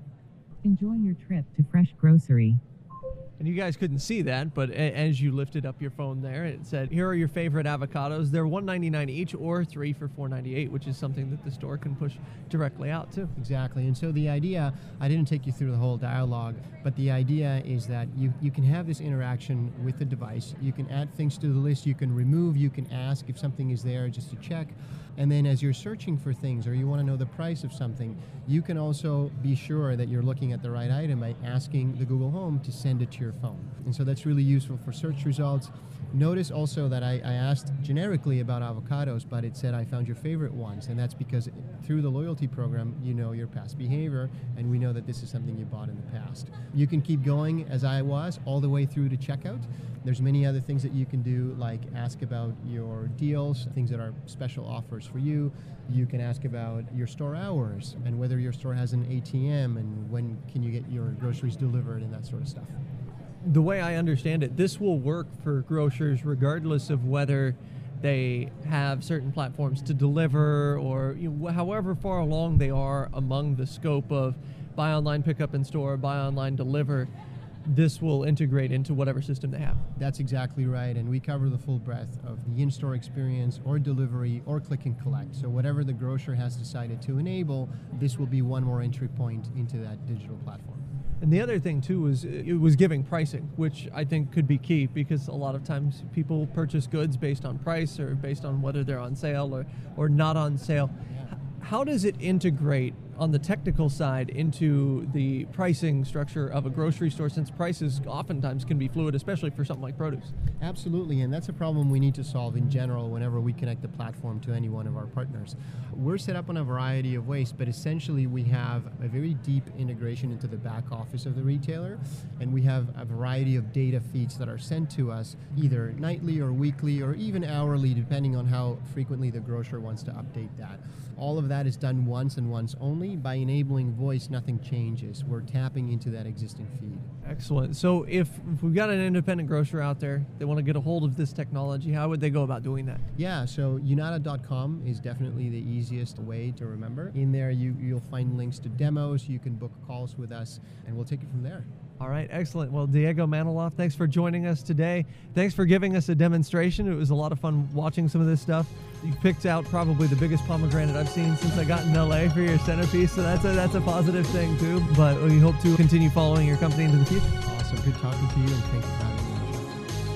Enjoy your trip to Fresh Grocery. And you guys couldn't see that, but a- as you lifted up your phone there, it said, here are your favorite avocados. They're one ninety-nine each or three for four ninety-eight, which is something that the store can push directly out too. Exactly. And so the idea, I didn't take you through the whole dialogue, but the idea is that you, you can have this interaction with the device. You can add things to the list, you can remove, you can ask if something is there just to check. And then as you're searching for things or you want to know the price of something, you can also be sure that you're looking at the right item by asking the Google Home to send it to your phone. And so that's really useful for search results. Notice also that I, I asked generically about avocados, but it said I found your favorite ones. And that's because through the loyalty program, you know your past behavior, and we know that this is something you bought in the past. You can keep going as I was all the way through to checkout. There's many other things that you can do, like ask about your deals, things that are special offers for you. You can ask about your store hours and whether your store has an A T M and when can you get your groceries delivered and that sort of stuff. The way I understand it, this will work for grocers regardless of whether they have certain platforms to deliver or you know, however far along they are among the scope of buy online, pick up in store, buy online, deliver. This will integrate into whatever system they have. That's exactly right, and we cover the full breadth of the in-store experience or delivery or click and collect. So whatever the grocer has decided to enable, this will be one more entry point into that digital platform. And the other thing too was it was giving pricing, which I think could be key because a lot of times people purchase goods based on price or based on whether they're on sale or, or not on sale. Yeah. How does it integrate on the technical side into the pricing structure of a grocery store, since prices oftentimes can be fluid, especially for something like produce? Absolutely, and that's a problem we need to solve in general whenever we connect the platform to any one of our partners. We're set up in a variety of ways, but essentially we have a very deep integration into the back office of the retailer, and we have a variety of data feeds that are sent to us either nightly or weekly or even hourly, depending on how frequently the grocer wants to update that. All of that is done once and once only. By enabling voice, nothing changes. We're tapping into that existing feed. Excellent. So if, if we've got an independent grocer out there, they want to get a hold of this technology, how would they go about doing that? Yeah, so unata dot com is definitely the easiest way to remember. In there, you, you'll find links to demos. You can book calls with us, and we'll take it from there. All right, excellent. Well, Diego Maniloff, thanks for joining us today. Thanks for giving us a demonstration. It was a lot of fun watching some of this stuff. You picked out probably the biggest pomegranate I've seen since I got in L A for your centerpiece, so that's a, that's a positive thing too. But we hope to continue following your company into the future. Awesome. Good talking to you, and thank you for having me on the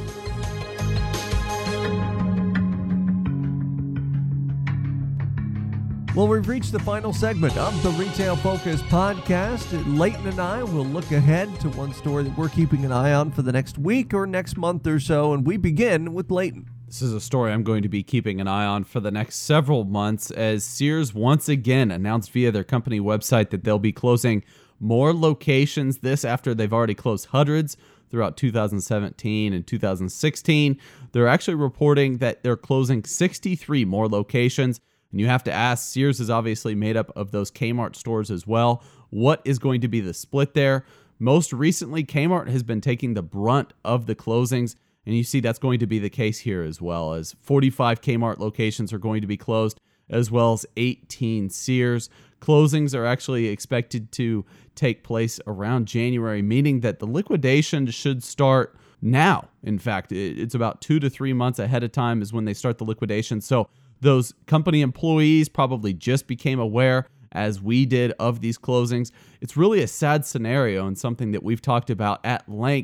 show. Well, we've reached the final segment of the Retail Focus podcast. Leighton and I will look ahead to one store that we're keeping an eye on for the next week or next month or so, and we begin with Leighton. This is a story I'm going to be keeping an eye on for the next several months as Sears once again announced via their company website that they'll be closing more locations, this after they've already closed hundreds throughout two thousand seventeen and two thousand sixteen. They're actually reporting that they're closing sixty-three more locations. And you have to ask, Sears is obviously made up of those Kmart stores as well. What is going to be the split there? Most recently, Kmart has been taking the brunt of the closings. And you see that's going to be the case here as well, as forty-five Kmart locations are going to be closed, as well as eighteen Sears. Closings are actually expected to take place around January, meaning that the liquidation should start now. In fact, it's about two to three months ahead of time is when they start the liquidation. So those company employees probably just became aware, as we did, of these closings. It's really a sad scenario and something that we've talked about at length.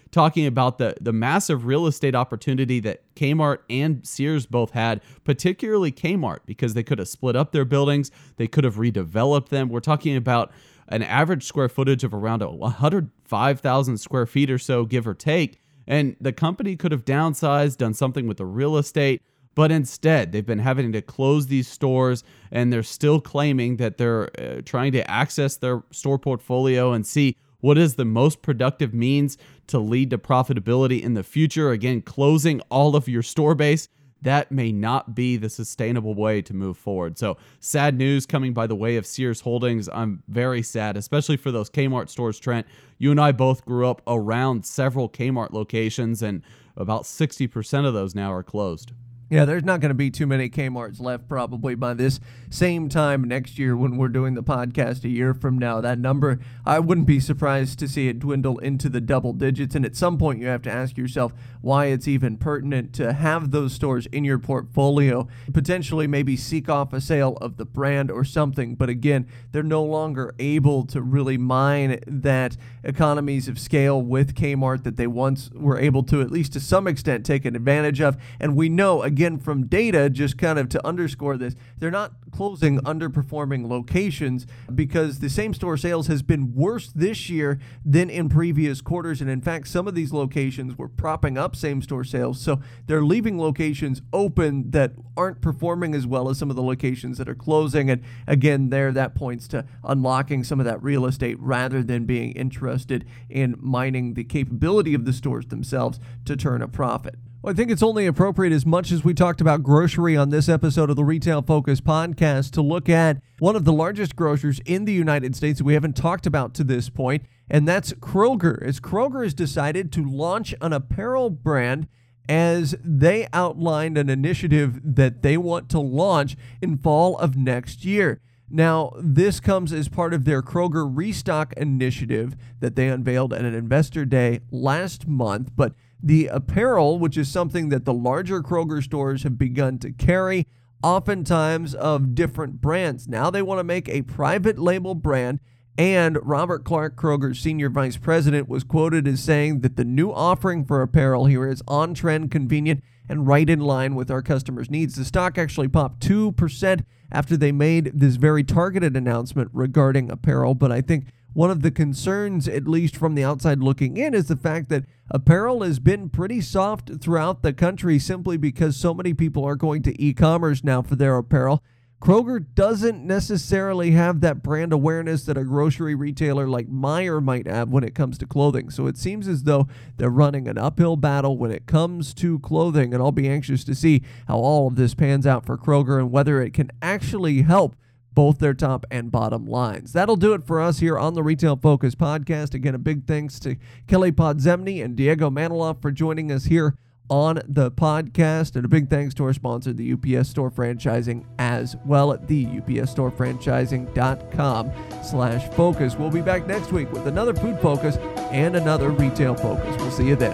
talking about the, the massive real estate opportunity that Kmart and Sears both had, particularly Kmart, because they could have split up their buildings. They could have redeveloped them. We're talking about an average square footage of around one hundred five thousand square feet or so, give or take. And the company could have downsized, done something with the real estate, but instead they've been having to close these stores, and they're still claiming that they're uh, trying to access their store portfolio and see what is the most productive means to lead to profitability in the future. Again, closing all of your store base, that may not be the sustainable way to move forward. So sad news coming by the way of Sears Holdings. I'm very sad, especially for those Kmart stores, Trent. You and I both grew up around several Kmart locations, and about sixty percent of those now are closed. Yeah, there's not going to be too many Kmarts left probably by this same time next year when we're doing the podcast a year from now. That number, I wouldn't be surprised to see it dwindle into the double digits. And at some point, you have to ask yourself why it's even pertinent to have those stores in your portfolio, potentially maybe seek off a sale of the brand or something. But again, they're no longer able to really mine that economies of scale with Kmart that they once were able to, at least to some extent, take advantage of. And we know, again, Again, from data, just kind of to underscore this, they're not closing underperforming locations because the same-store sales has been worse this year than in previous quarters. And in fact, some of these locations were propping up same-store sales. So they're leaving locations open that aren't performing as well as some of the locations that are closing. And again, there, that points to unlocking some of that real estate rather than being interested in mining the capability of the stores themselves to turn a profit. Well, I think it's only appropriate, as much as we talked about grocery on this episode of the Retail Focus podcast, to look at one of the largest grocers in the United States that we haven't talked about to this point, and that's Kroger. As Kroger has decided to launch an apparel brand, as they outlined an initiative that they want to launch in fall of next year. Now, this comes as part of their Kroger Restock initiative that they unveiled at an investor day last month, but the apparel, which is something that the larger Kroger stores have begun to carry, oftentimes of different brands. Now they want to make a private label brand, and Robert Clark, Kroger's senior vice president, was quoted as saying that the new offering for apparel here is on-trend, convenient, and right in line with our customers' needs. The stock actually popped two percent after they made this very targeted announcement regarding apparel, but I think one of the concerns, at least from the outside looking in, is the fact that apparel has been pretty soft throughout the country simply because so many people are going to e-commerce now for their apparel. Kroger doesn't necessarily have that brand awareness that a grocery retailer like Meijer might have when it comes to clothing. So it seems as though they're running an uphill battle when it comes to clothing, and I'll be anxious to see how all of this pans out for Kroger and whether it can actually help both their top and bottom lines. That'll do it for us here on the Retail Focus podcast. Again, a big thanks to Kelly Podzemny and Diego Maniloff for joining us here on the podcast, and a big thanks to our sponsor, the U P S Store Franchising, as well at the U P S store franchising dot com slash focus. We'll be back next week with another food focus and another retail focus. We'll see you then.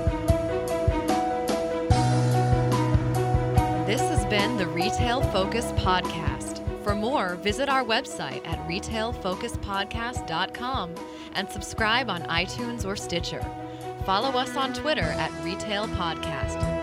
This has been the Retail Focus Podcast. For more, visit our website at retail focus podcast dot com and subscribe on iTunes or Stitcher. Follow us on Twitter at Retail Podcast.